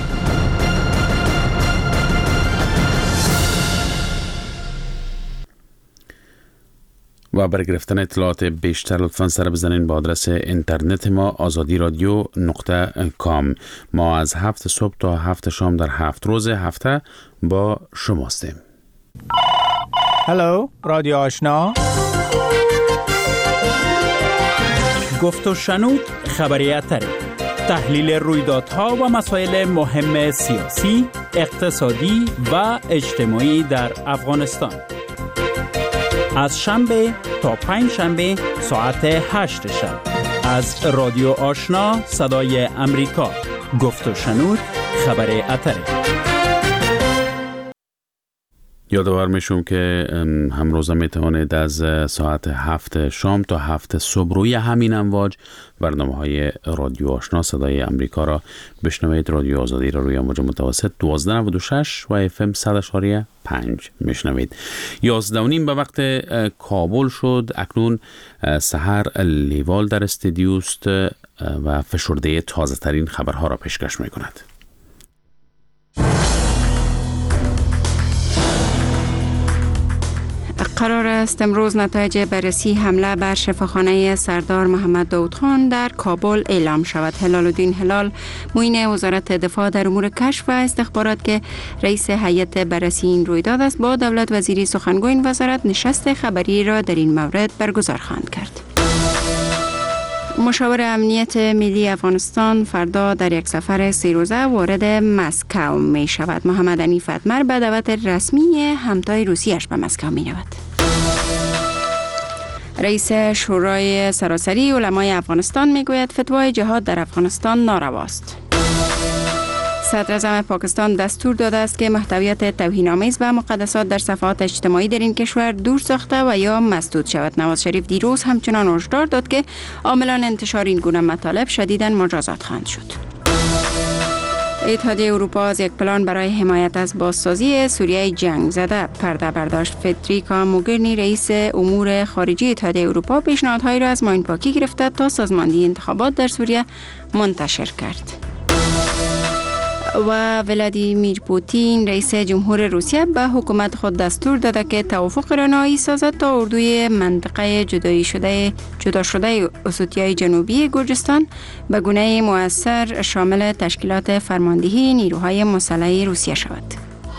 و برای گرفتن اطلاعات بیشتر لطفاً سر بزنین با آدرس اینترنت ما آزادی رادیو نقطه کام. ما از هفت صبح تا هفت شام در هفت روز هفته با شماستیم. هلو رادیو آشنا، گفت و شنود خبریت، تحلیل رویدادها و مسائل مهم سیاسی، اقتصادی و اجتماعی در افغانستان. از شنبه تا پنج شنبه ساعت هشت شب. از رادیو آشنا صدای امریکا، گفت و شنود خبر اتره. یادآور میشم که همروزه میتوانید از ساعت هفت شام تا هفت صبح روی همین امواج برنامه های رادیو آشنا صدای امریکا را بشنوید. رادیو آزادی را روی امواج متوسط دوازده نود و شش و اف ام صد اشاریه پنج میشنوید. یازده و نیم به وقت کابل شد. اکنون سحر لیوال در استودیوست و فشرده تازه ترین خبرها را پیشکش میکند. قرار است امروز نتایج بررسی حمله بر شفاخانه سردار محمد داود خان در کابل اعلام شود. هلال الدین هلال، معین وزارت دفاع در امور کشف و استخبارات که رئیس هیئت بررسی این رویداد است، با دولت وزیری سخنگوی این وزارت نشست خبری را در این مورد برگزار خواهند کرد. مشاور امنیت ملی افغانستان فردا در یک سفر سه روزه وارد مسکو می شود. محمد حنیف اتمر به دعوت رسمی همتای روسیه‌اش به مسکو می رود. رئیس شورای سراسری علمای افغانستان می گوید فتوای جهاد در افغانستان نارواست. صدر اعظم پاکستان دستور داده است که محتویات توهین‌آمیز و مقدسات در صفحات اجتماعی در این کشور دور ساخته و یا مسدود شود. نواز شریف دیروز همچنان هشدار داد که عاملان انتشار این گونه مطالب شدیداً مجازات خواهند شد. اتحادیه اروپا از یک پلان برای حمایت از بازسازی سوریه جنگ زده پرده برداشت. فدریکا موگرینی، رئیس امور خارجی اتحادیه اروپا، پیشنهادهایی را از ماین پاکی گرفته تا سازماندهی انتخابات در سوریه منتشر کرد. و ولادیمیر پوتین، رئیس جمهور روسیه، به حکومت خود دستور داده که توافق را نهایی سازد تا اردوی منطقه جدایی شده جدا شده اسیوطیای جنوبی گرجستان به گونه مؤثر شامل تشکیلات فرماندهی نیروهای مسلح روسیه شود.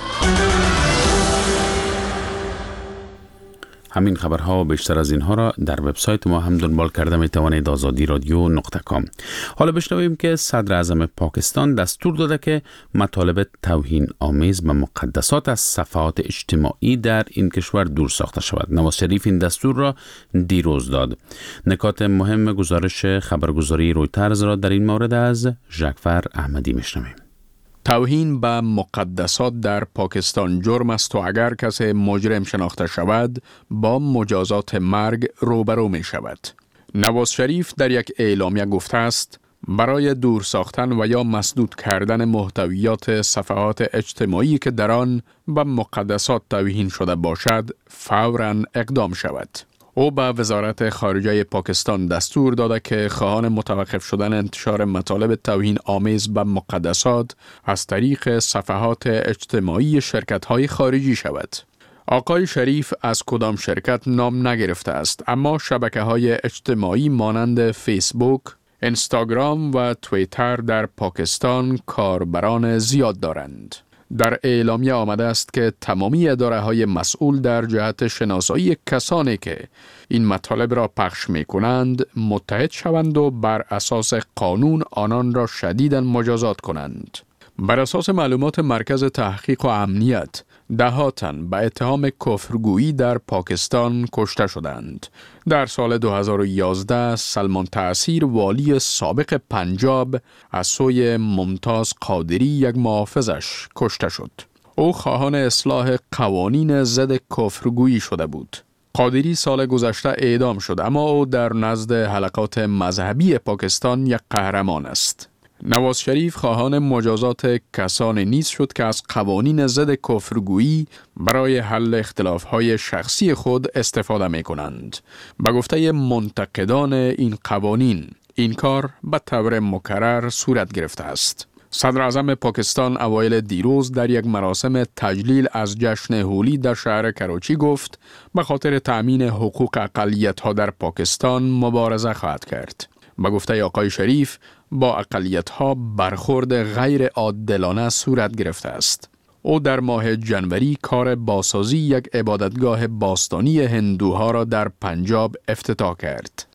همین خبرها و بیشتر از اینها را در وبسایت ما هم دنبال کرده می توانید آزادی رادیو نقطه کام. حالا بشنویم که صدر اعظم پاکستان دستور داده که مطالب توهین آمیز به مقدسات از صفحات اجتماعی در این کشور دور ساخته شود. نواز شریف این دستور را دیروز داد. نکات مهم گزارش خبرگزاری رویترز را در این مورد از ژکفر احمدی میشنویم. توهین به مقدسات در پاکستان جرم است و اگر کسی مجرم شناخته شود با مجازات مرگ روبرو می شود. نواز شریف در یک اعلامیه گفته است برای دور ساختن و یا مسدود کردن محتویات صفحات اجتماعی که در آن به مقدسات توهین شده باشد فوراً اقدام شود. او به وزارت خارجه پاکستان دستور داده که خواهان متوقف شدن انتشار مطالب توهین آمیز به مقدسات از طریق صفحات اجتماعی شرکت‌های خارجی شود. آقای شریف از کدام شرکت نام نگرفته است، اما شبکه‌های اجتماعی مانند فیسبوک، اینستاگرام و توییتر در پاکستان کاربران زیاد دارند. در اعلامیه آمده است که تمامی اداره‌های مسئول در جهت شناسایی کسانی که این مطالب را پخش می‌کنند متحد شوند و بر اساس قانون آنان را شدیداً مجازات کنند. بر اساس معلومات مرکز تحقیق و امنیت، ده تن به اتهام کفرگویی در پاکستان کشته شدند. در سال دو هزار و یازده سلمان تأثیر، والی سابق پنجاب، از سوی ممتاز قادری، یک محافظش، کشته شد. او خواهان اصلاح قوانین ضد کفرگویی شده بود. قادری سال گذشته اعدام شد، اما او در نزد حلقات مذهبی پاکستان یک قهرمان است. نواز شریف خواهان مجازات کسانی نیز شد که از قوانین ضد کفرگویی برای حل اختلافهای شخصی خود استفاده می کنند. به گفته منتقدان این قوانین، این کار به طور مکرر صورت گرفته است. صدر اعظم پاکستان اوایل دیروز در یک مراسم تجلیل از جشن هولی در شهر کراچی گفت به خاطر تأمین حقوق اقلیت‌ها در پاکستان مبارزه خواهد کرد. به گفته آقای شریف، با اقلیت‌ها برخورد غیر عادلانه صورت گرفته است. او در ماه جنوری کار بازسازی یک عبادتگاه باستانی هندوها را در پنجاب افتتاح کرد.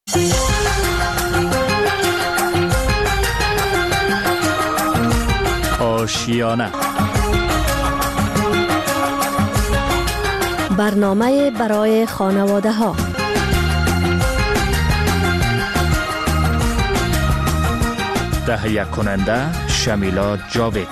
آشیانه برنامه برای خانواده ها تهیه کننده شمیلا جاوید.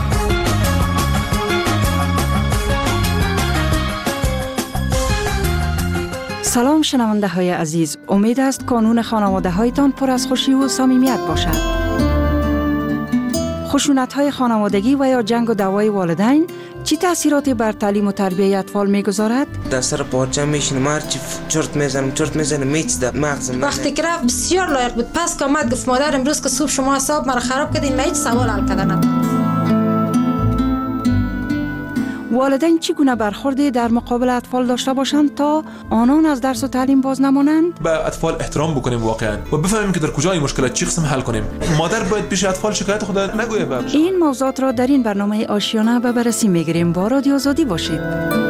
سلام شنونده های عزیز، امید است کانون خانواده هایتان پر از خوشی و صمیمیت باشد. خشونت های خانوادگی و یا جنگ و دعوای والدین چی تأثیراتی بر تعلیم و تربیت اطفال میگذارد؟ در سر پارچه میشینم، هرچی چرت میزنم چرت میزنم میچیده مغزم. وقتی که رفت بسیار لایق بود، پس که آمد گفت مادر امروز که صبح شما حساب مرا خراب کردین، من هیچ سوال حل کردن. والدین چگونه برخوردی در مقابل اطفال داشته باشند تا آنان از درس و تعلیم باز نمانند؟ به اطفال احترام بکنیم واقعا و بفهمیم که در کجای مشکلات چی قسم حل کنیم. مادر باید پیش اطفال شکایت خود نگوید. بابش. این موضوعات را در این برنامه آشیانه به بررسی میگیریم. با رادیو آزادی باشید.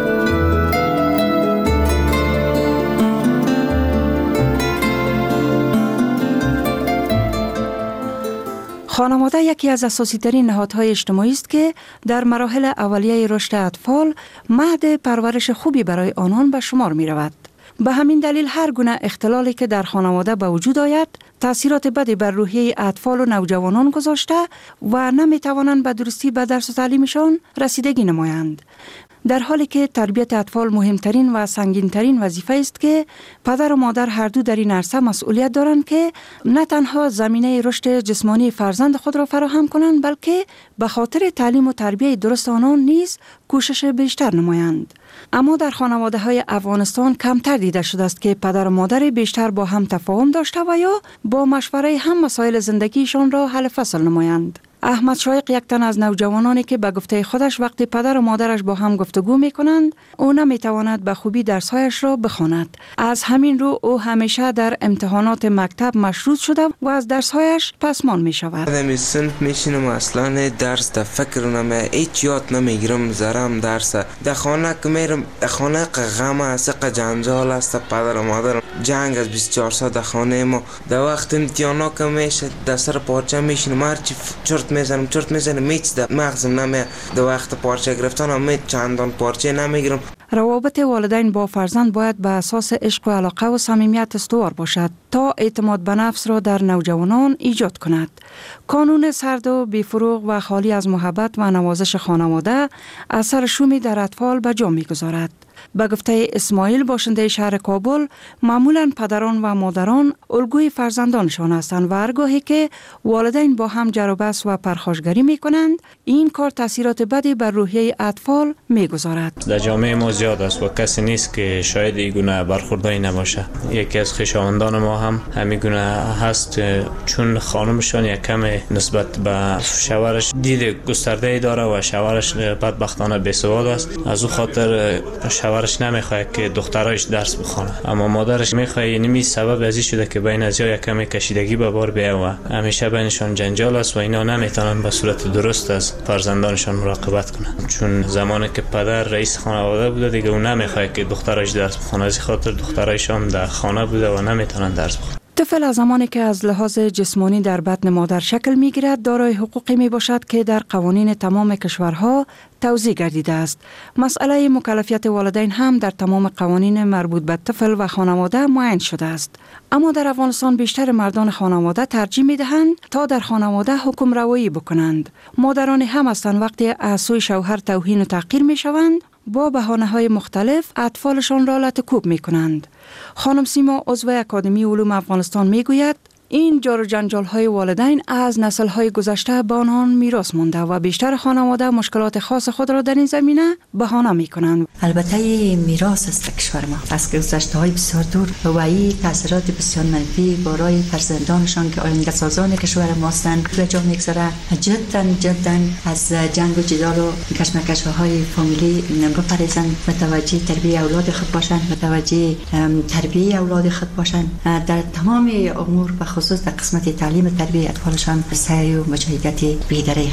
خانواده یکی از اساسی ترین نهادهای اجتماعی است که در مراحل اولیه رشد اطفال مهد پرورش خوبی برای آنان به شمار می رود. به همین دلیل هر گونه اختلالی که در خانواده به وجود آید تأثیرات بدی بر روحیه اطفال و نوجوانان گذاشته و نمی توانند به درستی به درس و تعلیمشان رسیدگی نمایند. در حالی که تربیت اطفال مهمترین و سنگینترین وظیفه است که پدر و مادر هر دو در این عرصه مسئولیت دارند که نه تنها زمینه رشد جسمانی فرزند خود را فراهم کنند، بلکه به خاطر تعلیم و تربیت درست آنان نیز کوشش بیشتر نمایند. اما در خانواده های افغانستان کمتر دیده شده است که پدر و مادر بیشتر با هم تفاهم داشته و یا با مشوره هم مسائل زندگیشان را حل فصل نمایند. احمد شایق یک تن از نوجوانانی که به گفته خودش وقتی پدر و مادرش با هم گفتگو می کنند او نمی تواند به خوبی درسهایش را بخواند. از همین رو او همیشه در امتحانات مکتب مشروط شده و از درسهایش پسمان می شود. آدمی صنف میشینم اصلا درس در فکر نمی هیچ یاد نمیگیرم، زرم درس در خانه که میرم در خانه که غم است، که جنجال است، پدر و مادر جنگ از بیست و چهار ساعت در خانه ما. در وقت امتحانا که میشه در سر پارچه میشینم، هرچی چرت میزنم چرت میزنم میچیده مغزم نمی در وقت پارچه گرفتن هم چندان پارچه نمیگیرم. روابط والدین با فرزند باید به اساس عشق و علاقه و صمیمیت استوار باشد تا اعتماد به نفس را در نوجوانان ایجاد کند. کانون سرد و بی‌فروغ و خالی از محبت و نوازش خانواده اثر شومی در اطفال به جا می‌گذارد. به گفته اسماعیل باشنده شهر کابل، معمولاً پدران و مادران الگوی فرزندانشان هستند و هرگاهی که والدین با هم جر و بحث و پرخاشگری می کنند این کار تاثیرات بدی بر روحیه اطفال می گذارد. در جامعه ما زیاد است و کسی نیست که شاید این گونه برخورداری نباشه. یکی از خویشاوندان ما هم همین گونه هست، چون خانمشان یک کم نسبت به شوهرش دید گسترده داره و شوهرش بدبختانه بی‌سواد است. از او خاطر شوهرش نمیخواد که دخترایش درس بخونه، اما مادرش میخواد. یعنی می سبب ازی شده که بین ازیا یک کمی کشیدگی به بار بیاد و همیشه بینشان جنجال است و اینا نمیتونن به صورت درست از فرزندانشان مراقبت کنن، چون زمانی که پدر رئیس خانواده بوده دیگه اون نمیخواد که دخترایش درس بخونه، از خاطر دخترایش هم در خانه بوده و نمیتونن درس بخونه. طفل از زمانی که از لحاظ جسمانی در بطن مادر شکل می گیرد دارای حقوقی می باشد که در قوانین تمام کشورها توزیع گردیده است. مسئله مکلفیت والدین هم در تمام قوانین مربوط به طفل و خانواده معین شده است. اما در افغانستان بیشتر مردان خانواده ترجیح می دهند تا در خانواده حکم روایی بکنند. مادران هم هستند وقتی از سوی شوهر توهین و تحقیر می شوند با بهانه‌های مختلف اطفالشان را لطکوب می کنند. خانم سیما عضو اکادمی علوم افغانستان می گوید این جار و جنجال های والدین از نسل های گذشته به آنان میراث مانده و بیشتر خانواده مشکلات خاص خود را در این زمینه بهانه می کنند. البته میراث است کشور ما از گذشته های بسیار دور و این تاثیرات بسیار منفی برای فرزندانشان که آینده سازان کشور ما هستند به جا میگذاره. جدا جدا از جنگ و جدال و کشمکش های فامیلی بپرهیزند، متوجه تربیت اولاد خود باشند، متوجه تربیت اولاد خود باشند، در تمام امور خصوص در قسمت تعلیم تربیت اطفالشان سعی و مجاهدت بی‌دریغ کنند.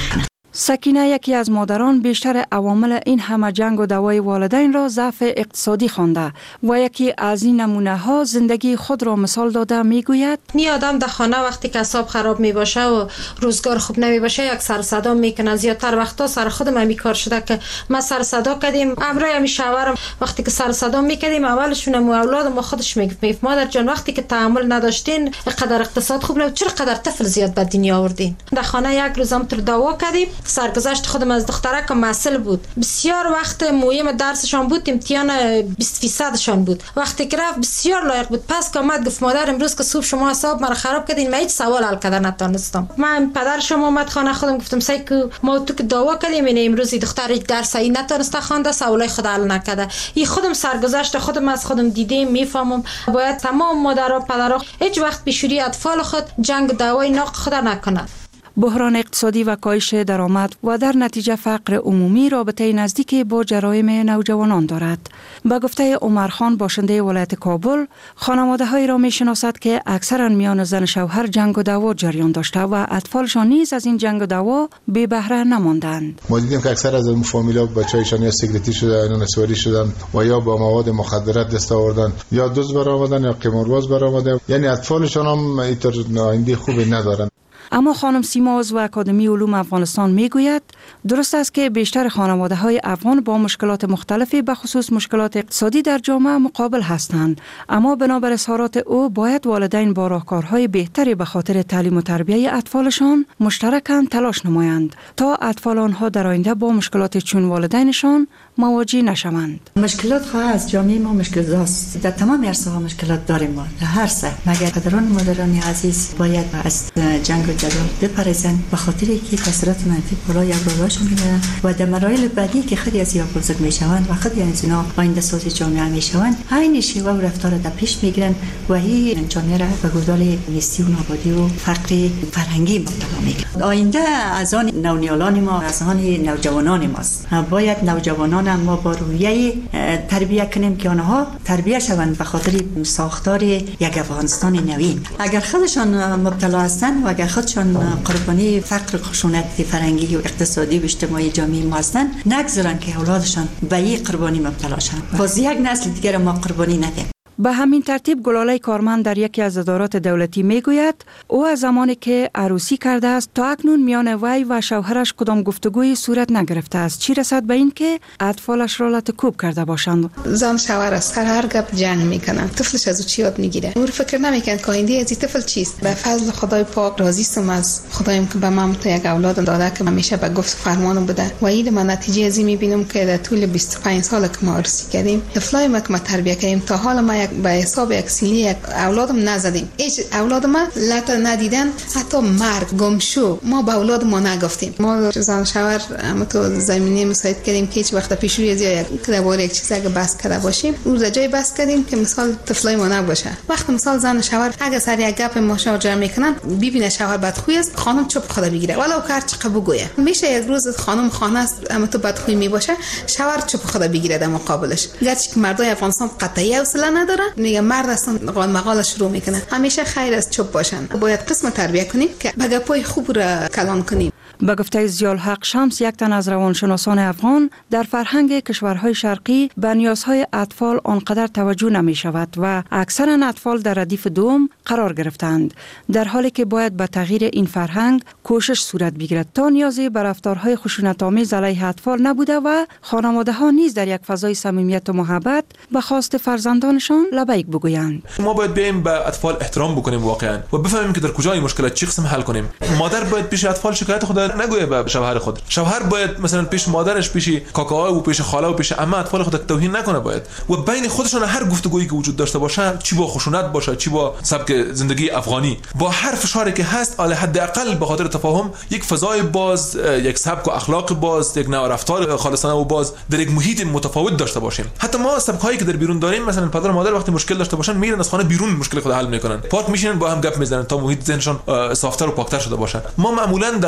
سکینه یکی از مادران بیشتر عوامل این همه جنگ و دوای والدین را ضعف اقتصادی خوانده و یکی از این نمونه ها زندگی خود را مثال داده میگوید نی آدم در خانه وقتی که حساب خراب می باشه و روزگار خوب نمی باشه یک سر صدا میکنه. زیادتر وقتا سر خودم همی کار شده که ما سر صدا کردیم امرای همی شوهرم وقتی که سر صدا میکردیم اولشون مو اولاد ما خودش میگفت مادر جان وقتی که تحمل نداشتین قدر اقتصاد خوب نبود چرا قدر طفل زیاد به دنیا آوردین. در خانه یک روزم تر دعوا کردیم. سرگذشت خودم از دختره که مسئله بود بسیار وقت مهم درسشان بود امتحان بیست درصد شان بود. وقتی که رفت بسیار لایق بود پس که اومد گفت مادر امروز که صبح شما حساب مرا خراب کردین من هیچ سوال حل کردن نتونستم. من پدر شما اومد خانه خودم گفتم سعی که ما تو که دعوا کردیم این امروز دختر درس ای نتونسته خوانده سوالای خود حل نکرده. این خودم سرگذشت خودم از خودم دیدم میفهمم باید تمام مادرها پدرها هیچ وقت بیشوری اطفال خود جنگ دعوای ناق خود نکنند. بحران اقتصادی و کاهش درآمد و در نتیجه فقر عمومی رابطه نزدیکی با جرایم نوجوانان دارد. به گفته عمر خان باشنده ولایت کابل، خانواده هایی را می شناسد که اکثرا میان زن شوهر جنگ و دعوا جریان داشته و اطفالشان نیز از این جنگ و دعوا بی بهره نماندند. ما دیدیم که اکثر از این فامیلا بچه‌هایشان یا سیگریتی شده، یا نسواری شدن و یا با مواد مخدرات دست آوردن یا دزد برآمدن یا قمارباز برآمدن، یعنی اطفالشان هم اینطور آینده خوبی ندارند. اما خانم سیما عضو اکادمی علوم افغانستان میگوید درست است که بیشتر خانواده های افغان با مشکلات مختلفی به خصوص مشکلات اقتصادی در جامعه مقابل هستند، اما بنابر اظهارات او باید والدین با راهکارهای بهتری به خاطر تعلیم و تربیت اطفالشان مشترکاً تلاش نمایند تا اطفال آنها در آینده با مشکلات چون والدینشان مواجه نشوند. مشکلات خواه از جامعه ما مشکل است. در تمام عرصه‌ها مشکلات داریم ما. در هر سه مگر پدران و مادران عزیز باید از جنگ و جدال بپرهیزند به خاطر که تاثیرات منفی بالای اولادشون می‌بینن و در مراحل بعدی که خیلی از اینا بزرگ میشوند و خیلی از اینا آینده ساز جامعه میشوند همین شیوه و رفتار در پیش میگیرن و این جامعه را به گودال نیستی و نابودی و فقر فرهنگی مبتلا میکنه. آینده از آن نونیالان ما از آن نوجوانان ماست. باید نوجوانان ما با رویه تربیت کنیم که آنها تربیت شوند به خاطر ساختار یک افغانستان نوین. اگر خودشان مبتلا هستند و اگر خودشان قربانی فقر خشونت فرهنگی و اقتصادی و اجتماعی جامعه ما هستند نگذارن که اولادشان به این قربانی مبتلا شوند. باز یک نسل دیگر ما قربانی ندیم. به همین ترتیب گلاله کارمند در یکی از ادارات دولتی میگوید او از زمانی که عروسی کرده است تا اکنون میان وی و شوهرش کدام گفتگوی صورت نگرفته است، چی رسد به این که اطفالش را لطکوب کرده باشند. زن شوهر است هر گپ جنگ میکنن، طفلش از او چی یاد میگیره، او فکر نمیکنه که آینده از این طفل چیست. به فضل خدای پاک راضی ام از خدایم که به من تو یک اولاد داده که همیشه به گفت فرمان بوده و این من نتیجه از این میبینم که در طول بیست و پنج سال که ما عروسی کردیم طفلای ما که ما تربیت کردیم تا حالا ما به حساب یک سیلی یک اولادم نزدیم. هیچ اولاد ما لطا ندیدن، حتی مرگ گمشو ما به اولاد ما نگفتیم. ما زن شوهر اما تو زمینه مساعد کردیم که هیچ وقت پیش روی زیاد درباره یک چیز اگه بحث کرده باشیم اون جای بحث کردیم که مثال طفلای ما نباشه. وقت مثال زن شوهر اگه سر یک گپ مشاجره میکنن ببینه شوهر بدخوی است خانم چوب خدا بگیره ولو کار چقدر بگویه. میشه یک روز خانم خانه است اما تو بدخوی میباشه شوهر چوب خدا بگیره در مقابلش. گرچه که مردای افغانستان قطعی حوصله ندارن میگه مرد اصلا قال مقاله شروع میکنه. همیشه خیر از چوب باشن. باید قسم تربیت کنیم که به گپای خوب را کلان کنیم. به گفته ضیاءالحق شمس یک تن از روانشناسان افغان در فرهنگ کشورهای شرقی به نیازهای اطفال آنقدر توجه نمی شود و اکثرا اطفال در ردیف دوم قرار گرفتند، در حالی که باید به تغییر این فرهنگ کوشش صورت بگیرد تا نیازی به رفتارهای خشونت‌آمیز علیه اطفال نبوده و خانواده ها نیز در یک فضای صمیمیت و محبت به خواست فرزندانشان لبیک بگویند. ما باید بریم به اطفال احترام بکنیم واقعا و بفهمیم که در کجای مشکلات چی قسم حل کنیم. مادر باید پیش اطفال شکایت خود نگویه به شوهر خود. شوهر باید مثلا پیش مادرش، پیش کاکا و پیش خاله و پیش عمه اطفال خود توهین نکنه. باید و بین خودشون هر گفتگویی که وجود داشته باشه، چی با خشونت باشه، چی با سبک زندگی افغانی، با هر فشاری که هست، علی حداقل به خاطر تفاهم یک فضای باز، یک سبک و اخلاق باز، یک نوع رفتار خالصانه و باز در یک محیط متفاوت داشته باشیم. حتی ما سبکایی که در بیرون داریم، مثلا پدر و مادر وقتی مشکل داشته باشن میرن از خانه بیرون مشکل خود حل میکنن، پارک میشینن با هم گپ میزنن تا محیط ذهنشون صافتر و پاکتر شده باشه. ما معمولا در خفتن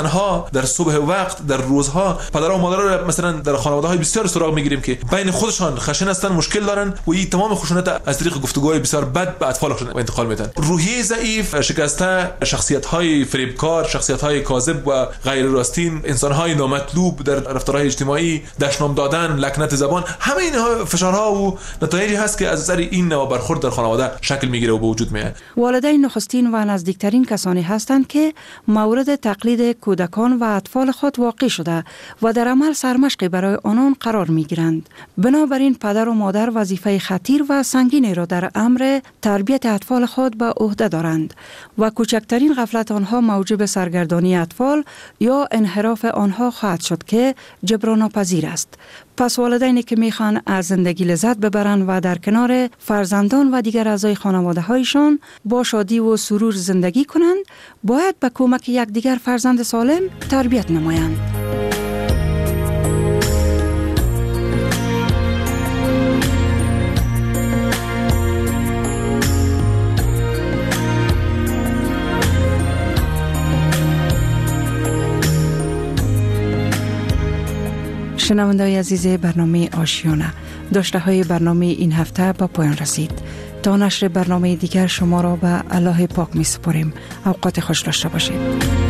تنها در صبح وقت در روزها پدر و مادر رو مثلا در خانواده‌های بسیار سراغ میگیریم که بین خودشان خشن هستن، مشکل دارن و این تمام خشونت از طریق گفتگوهای بسیار بد به اطفالشون انتقال میدن. روحیه ضعیف، شکسته، شخصیت‌های فریبکار، شخصیت‌های کاذب و غیر راستین، انسان‌های نامطلوب در رفتارهای اجتماعی، دشنام دادن، لکنت زبان، همه اینها فشارها و نتایجی هست که از اثر این نوع برخورد در خانواده شکل میگیره و به وجود میاد. والدین نخستین و نزدیکترین کسانی هستند که مورد تقلید کودکان و اطفال خود واقع شده و در عمل سرمشقی برای آنان قرار میگیرند. بنابراین پدر و مادر وظیفه خطیر و سنگینی را در امر تربیت اطفال خود به عهده دارند و کوچکترین غفلت آنها موجب سرگردانی اطفال یا انحراف آنها خواهد شد که جبران ناپذیر است. پس والدینی که میخوان از زندگی لذت ببرند و در کنار فرزندان و دیگر اعضای خانواده هایشان با شادی و سرور زندگی کنند، باید به کمک یکدیگر فرزند سالم تربیت نمایند. شنونده‌های عزیز برنامه آشیانه، داشته های برنامه این هفته با پایان رسید. تا نشر برنامه دیگر شما را به الله پاک می سپاریم. اوقات خوش داشته باشید.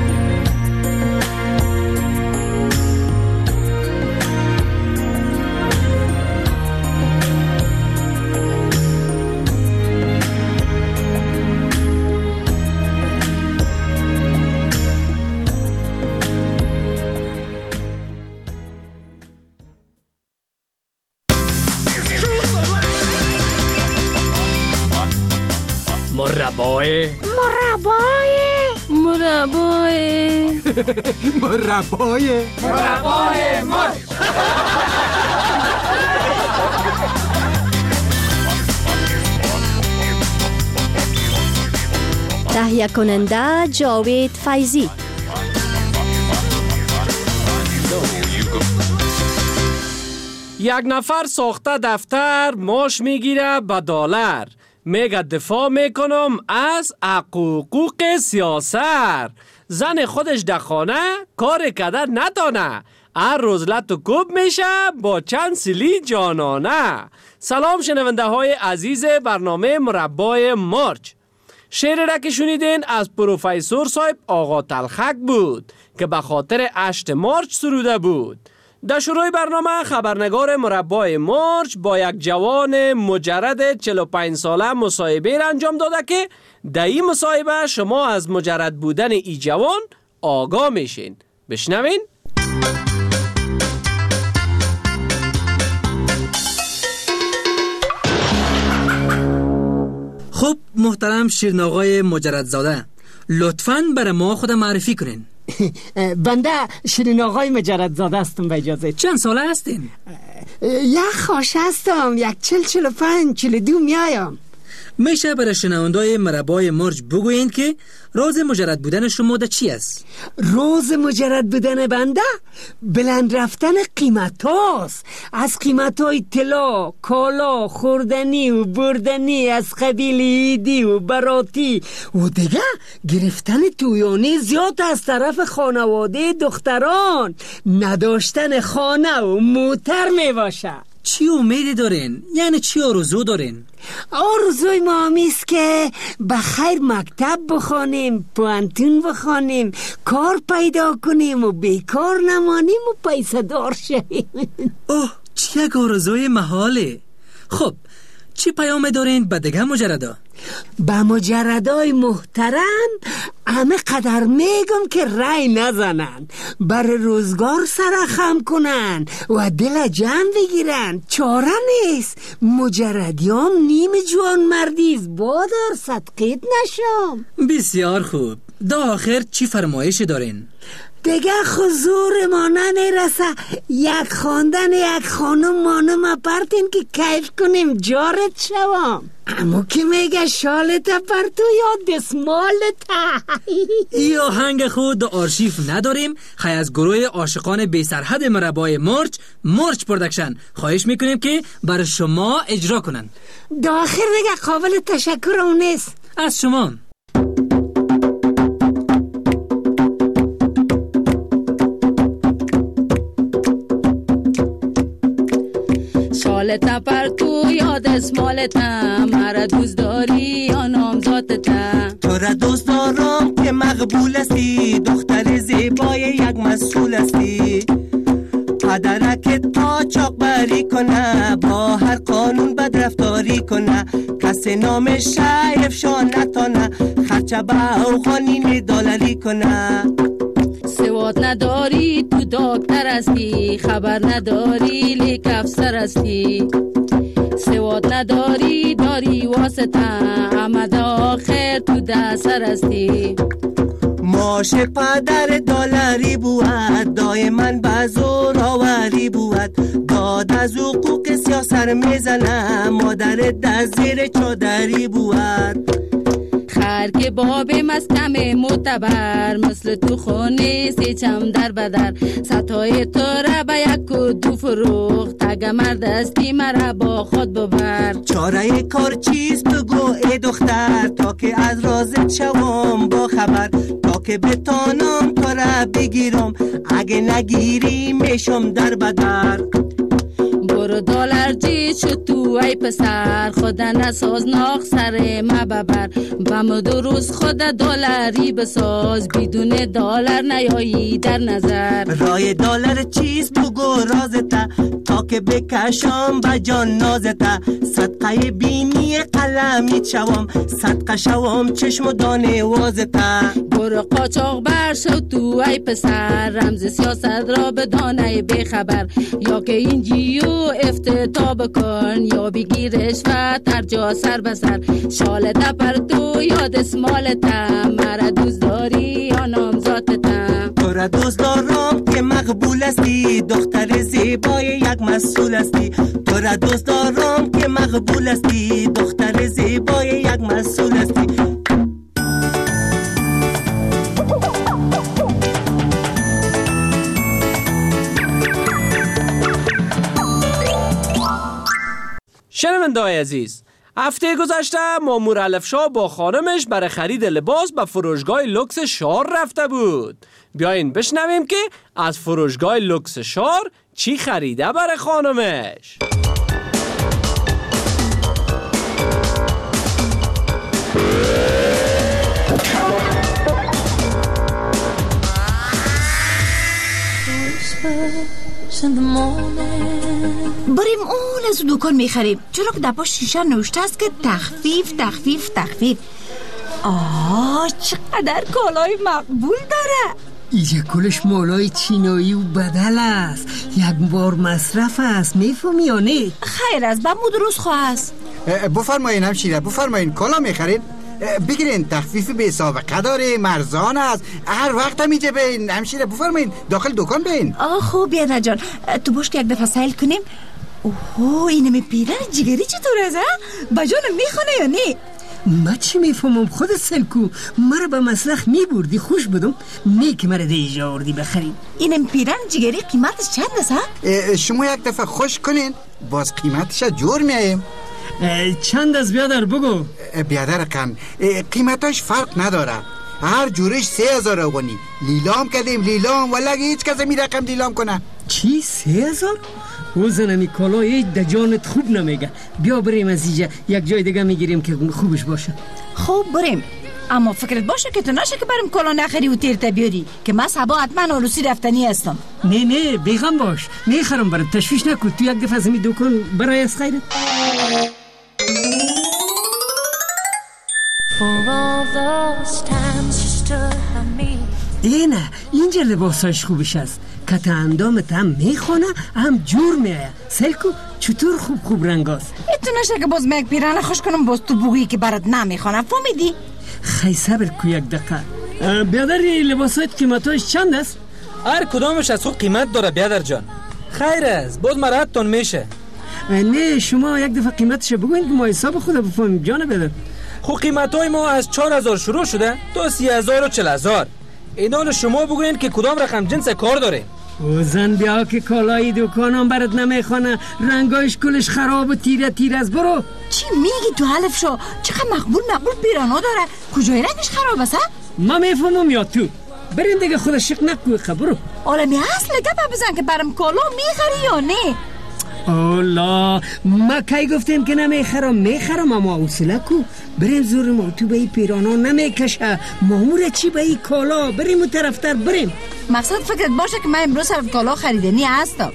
مربای مربای مربای مربای مربای مرد. تهیه کننده جاوید فیضی. یک نفر ساخته دفتر ماش میگیره به دلار، میگه دفاع میکنم از حقوق سیاست. زن خودش در خانه کار کردن ندانه، هر روز لط و کوب میشه با چند سیلی جانانه. سلام شنونده های عزیز برنامه مربای مرج. شعر را که شنیدین از پروفیسور صاحب آقا تلخک بود که به خاطر هشت مارچ سروده بود. در شروع برنامه خبرنگار مربای مرج با یک جوان مجرد چهل و پنج ساله مصاحبه را انجام داده که در این مصاحبه شما از مجرد بودن ای جوان آگاه میشین. بشنوین. خب محترم شیرین آقای مجردزاده، لطفاً برای ما خود معرفی کنین. بنده شیرین آقای مجردزاده هستم به اجازه. چند ساله هستین؟ یک خاش هستم، یک چل چل و پنج چل دو میایم. میشه برای شنوندای مربای مرج بگوین که راز مجرد بودن شما ده چی است؟ راز مجرد بودن بنده بلند رفتن قیمت هاست. از قیمت های طلا، کالا، خوردنی و بردنی، از قبیل عیدی و براتی و دیگه گرفتن تویانی زیاد از طرف خانواده دختران، نداشتن خانه و موتر می باشه. چی امیدی دارین؟ یعنی چی آرزو دارین؟ آرزوی ما همیست که بخیر مکتب بخوانیم، پوانتون بخوانیم، کار پیدا کنیم و بیکار نمانیم و پیسه دار شویم. اوه چی یک آرزوی محاله. خب چی پیام دارین به دیگه مجردا؟ به مجردای محترم همه قدر میگم که رای نزنن، بر روزگار سرخم کنن و دل جمع بگیرن. چاره نیست، مجردیام نیم جوان مردیز بادر صدقیت نشم. بسیار خوب. دا آخر چی فرمایش دارین؟ دیگه حضور ما نمیرسه، یک خواندن یک خانم مانم اپرتین که کیف کنیم جارت شوام. اما که میگه شالت پرتو یا دسمالت. ای آهنگ خود دا آرشیف نداریم. خیلی از گروه عاشقان بی سرحد مربای مرج، مرج پرودکشن خواهش میکنیم که برای شما اجرا کنن. دا آخر دیگه قابل تشکرم نیست. از شما شالتا پر تو یاد اسمالتا، مرا دوست داری یا نامزادتا؟ تو را دوست دارم که مقبول هستی، دختر زیبای یک مسئول هستی. پدرکت قاچاق بری کنه، با هر قانون بدرفتاری کنه، کسی نامش افشا نتانه، خرچه به اوغانین دلاری کنه. سواد نداری تو دکتر هستی، خبر نداری لیک افسر هستی. سواد نداری داری واسطه، آمد آخر تو دستر هستی. ماش پدر دلاری بود، دایما به زور آوری بود. داد از حقوق سیاسر میزنه، مادر دست زیر چادری بود. خر که باب مسکم معتبر، مثل تو خونه سیچم در بدر. ستای تو را به یک و دو فروخت، اگه مرد استی مرا با خود ببر. چاره کار چیست بگو ای دختر، تا که از رازت شوم با خبر. تا که بتانم تو را بگیرم، اگه نگیری میشم در بدر. برو دلار جی شو تو ای پسر، خدا نساز ناخ سر ما ببر. بم درست خدا دلاری بساز، بدون دلار نیایی در نظر. رای دلار چیز بگو رازتا، تا که بکشم با جان نازتا. صدقه بینی قلمی شوم، صدقه شوم چشم دانه وازتا. برو قاچاق بر شو تو ای پسر، رمز سیاست را بدانه بخبر. یا که این جیو افتتاح بکن، یا بگیر رشوت هر جا سر بسر. شال دپر تو یاد اسمالتا، مرا دوست داری یا نامزادتا؟ تو را دوست دارم که مقبول هستی، دختر زیبای یک مسئول هستی. تو را دوست دارم که مقبول هستی، دختر زیبای یک مسئول هستی. شنونده‌های عزیز، هفته گذشته مامور الفشا با خانمش برای خرید لباس به فروشگاه لوکس شار رفته بود. بیاین بشنویم که از فروشگاه لوکس شار چی خریده برای خانمش. بریم اون از دکان میخریم، چرا که در پاش شیشه نوشته است که تخفیف تخفیف تخفیف. آه چقدر کالای مقبول داره. اینجا کلش مالای چینایی و بدل است، یک بار مصرف است، میفهمی یا نه؟ خیر است، به مو درست خواه است. بفرمایین همشیره، بفرمایین کالا میخرید؟ بگیرین، تخفیف به سابقه داره، مرزان است، هر وقت هم اینجا بین. همشیره بفرمایین داخل دکان بین. آه خوب بیادر جان، تو باش که یک دفعه سیل کنیم. اوه اینمی پیرن جگری چطور است؟ بجانم میخونه یا نه؟ ما چی میفهمم خودت سلکو، مرا به مسلخ میبردی خوش بدم، می که مرا دیجا آوردی بخریم. اینم پیرن جگری قیمتش چند است؟ شما یک دفعه خوش کنین باز قیمتش جور میاییم. چند از بیادر بگو. بیادر کن قیمتاش فرق نداره، هر جورش سه هزار افغانی. لیلام کردیم لیلام، ولی هیچ کس می رقم لیلام کنه. چی سه هزار؟ او زنمی کالای در جانت خوب نمیگه. بیا بریم از اینجا یک جای دیگه میگیریم که خوبش باشه. خوب بریم، اما فکرت باشه که تو نشه که بریم کالا نخری و تیرتا بیاری، که من صبا حتما آروسی رفتنی هستم. نه نه بیغم باش، میخرم برات، تشویش نکن. تو یک دفعه از این دکان برای از خیرت. اینه اینجا لباساش خوبش است، کت اندامت هم میخونه هم جور میایه. سلکو چطور خوب خوب رنگاست. تو نشه که باز میگ پیرانه خوش کنم باز تو بگویی که برات نمیخونه، فهمیدی؟ خیلی صبر کو یک دقیقه. بیادر لباسات قیمتاش چند است؟ هر کدامش از خود قیمت داره بیادر جان. خیر است، باز مراتون میشه. نه شما یک دفعه قیمتش بگوین که ما حساب خود بفهمیم جان بیادر. خب قیمت های ما از چهار هزار شروع شده تا سی هزار و چل هزار. اینال شما بگوین که کدام رقم جنس کار داره. او زن بیا که کالای دکانم برات نمیخونه، رنگایش کلش خراب و تیره تیر از. برو. چی میگی تو حلف شو؟ چقدر مقبول مقبول پیرانا داره، کجای رنگش خراب است؟ ما میفهمم یا تو؟ برین دیگه خودش شک نکوی. برو. عالمی اصل گپ بزن که برام کالا میخری یا نه؟ اولا ما کی گفتیم که نمیخرم؟ میخرم اما حوصله کو. بریم زور ما تو به این پیرانا نمیکشه. مامور چی به این کالا؟ بریم اون طرفتر بریم. مقصد فکرت باشه که من امروز صرف کالا خریدنی هستم.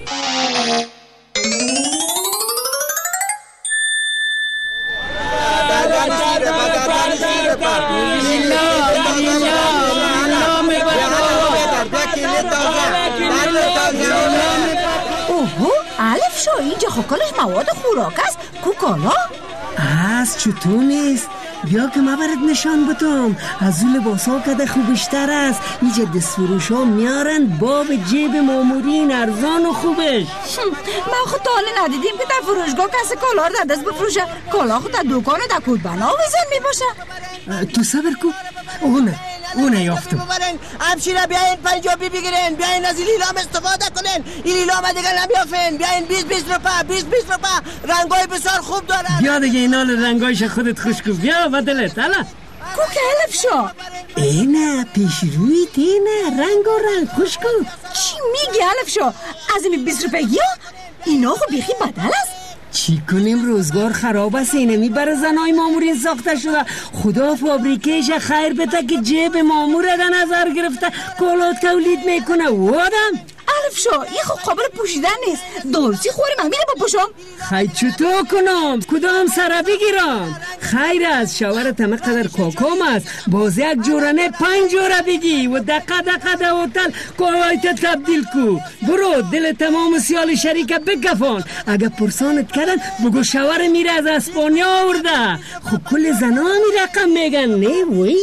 اوهو الف شو، اینجا خوکالش مواد خوراک است. کو کالا؟ از چطور نیست؟ بیا که ما برد نشان بتم. از اون لباس ها کده خوبشتر است. اینجا دست فروش ها میارن باب جیب مامورین ارزان و خوبش. من خود تا حالا ندیدیم که در فروشگاه کسی کالا رو در دست بفروشه. کالا خود در دوکان در کود بنا ویزن میباشه. تو صبر کو. اونه اونه یافتم. همشیره بیاین پنجابی بگیرین، بیاین از این لیلام استفاده کنین. این لیلام دیگه نمیافین. بیاین بیست بیست روپا بیست بیست روپا. رنگای بسیار خوب دارن. بیا دیگه اینا رنگایش خودت خوش کن. بیا و دلت حالا کو که الف شو. اینه پیش روی تینه رنگ و رنگ خوش کن. چی میگی الف شو؟ از این بیست روپا یا اینا خو بیخی بدل است. چی کنیم؟ روزگار خراب است. اینه میبره زنای مامورین ساخته شده. خدا فابریکهش خیر بده که جیب مامور در نظر گرفته کالات تولید میکنه. وادم الف شو این خب قابل پوشیدن نیست. دارسی خوریم امیره با پوشم. خیلی چطور کنم؟ کدام سره بگیرم؟ خیر از شاور تمه قدر کاکام است. باز یک جورانه پنج جوره بگی و دقه دقه ده هتل کالایت تبدیل کو. برو دل تمام سیال شریکه بکفان. اگه پرسانت کردن بگو شاور میره از اسپانیا آورده. خب کل زنا می رقم میگن نه وی؟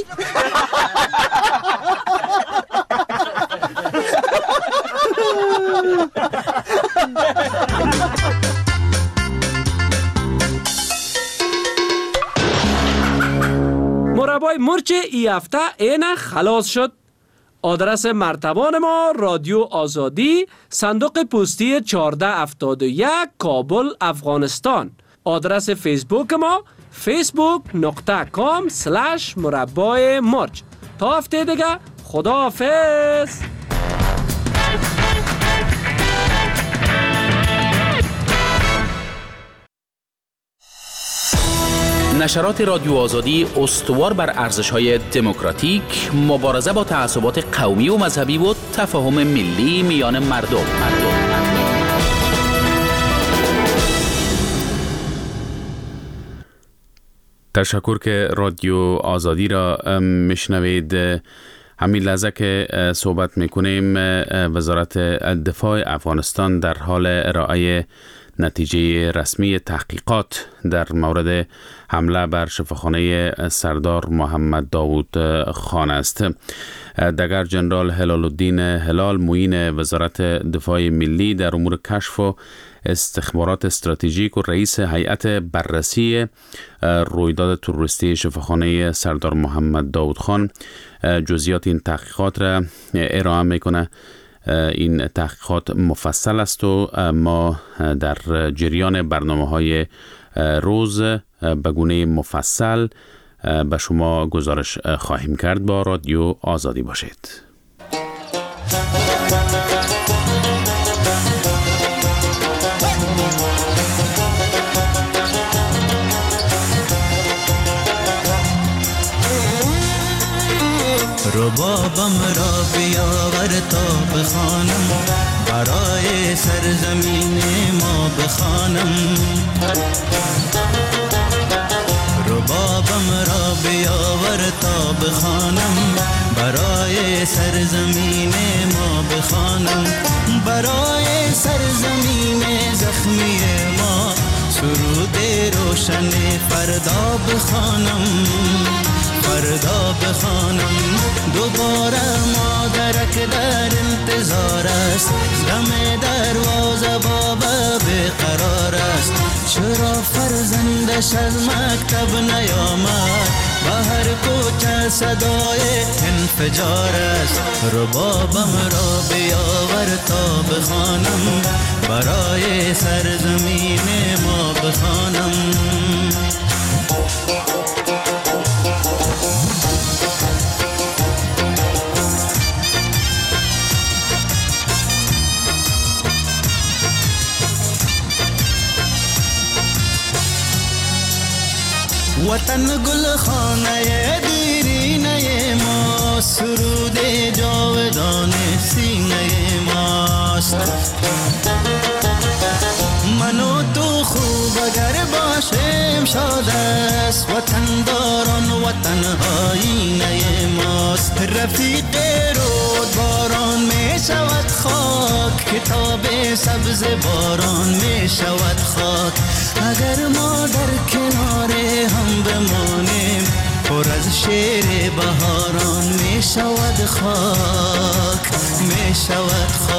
مربای مرچ ای هفته اینه خلاص شد. آدرس مرتبان ما رادیو آزادی، صندوق پستی چهارده هفتاد و یک، کابل، افغانستان. آدرس فیسبوک ما فیسبوک نقطه کام سلش مربای مرچ. تا هفته دیگه خداحافظ. نشرات رادیو آزادی استوار بر ارزش‌های دموکراتیک، مبارزه با تعصبات قومی و مذهبی و تفاهم ملی میان مردم. مردم. تشکر که رادیو آزادی را میشنوید. همین لحظه که صحبت میکنیم وزارت دفاع افغانستان در حال ارائه نتیجه رسمی تحقیقات در مورد حمله بر شفاخانه سردار محمد داوود خان است. دگر جنرال هلال الدین هلال معین وزارت دفاع ملی در امور کشف و استخبارات استراتژیک و رئیس هیئت بررسی رویداد تروریستی شفاخانه سردار محمد داوود خان جزئیات این تحقیقات را ارائه میکنه. این تحقیقات مفصل است و ما در جریان برنامه‌های روز به گونه مفصل به شما گزارش خواهیم کرد. با رادیو آزادی باشید. ربابم را بیاور تا بخوانم، برای سرزمین ما بخوانم. ربابم را بیاور تا بخوانم، برای سرزمین ما بخوانم. برای سرزمین زخمی ما سرود روشن فردا بخوانم. فردا بخوانم دوباره مادرک در انتظار است، دم دروازه بابا بقرار است. چرا فرزندش از مکتب نیامد؟ به هر کوچه صدای انفجار است. ربابم را بیاور تا بخوانم، برای سرزمین ما بخوانم. وطن گل خانه دیرینه ما، سرود جاودان سینه ماست. من و تو خوب اگر باشیم شاد است، وطن داران وطن آینه ماست. رفیق رود باران می شود خاک، کتاب سبز باران می شود خاک. اگر ما در کنار هم بمانیم، پر از شعر بهاران می شود خاک، می شود خاک.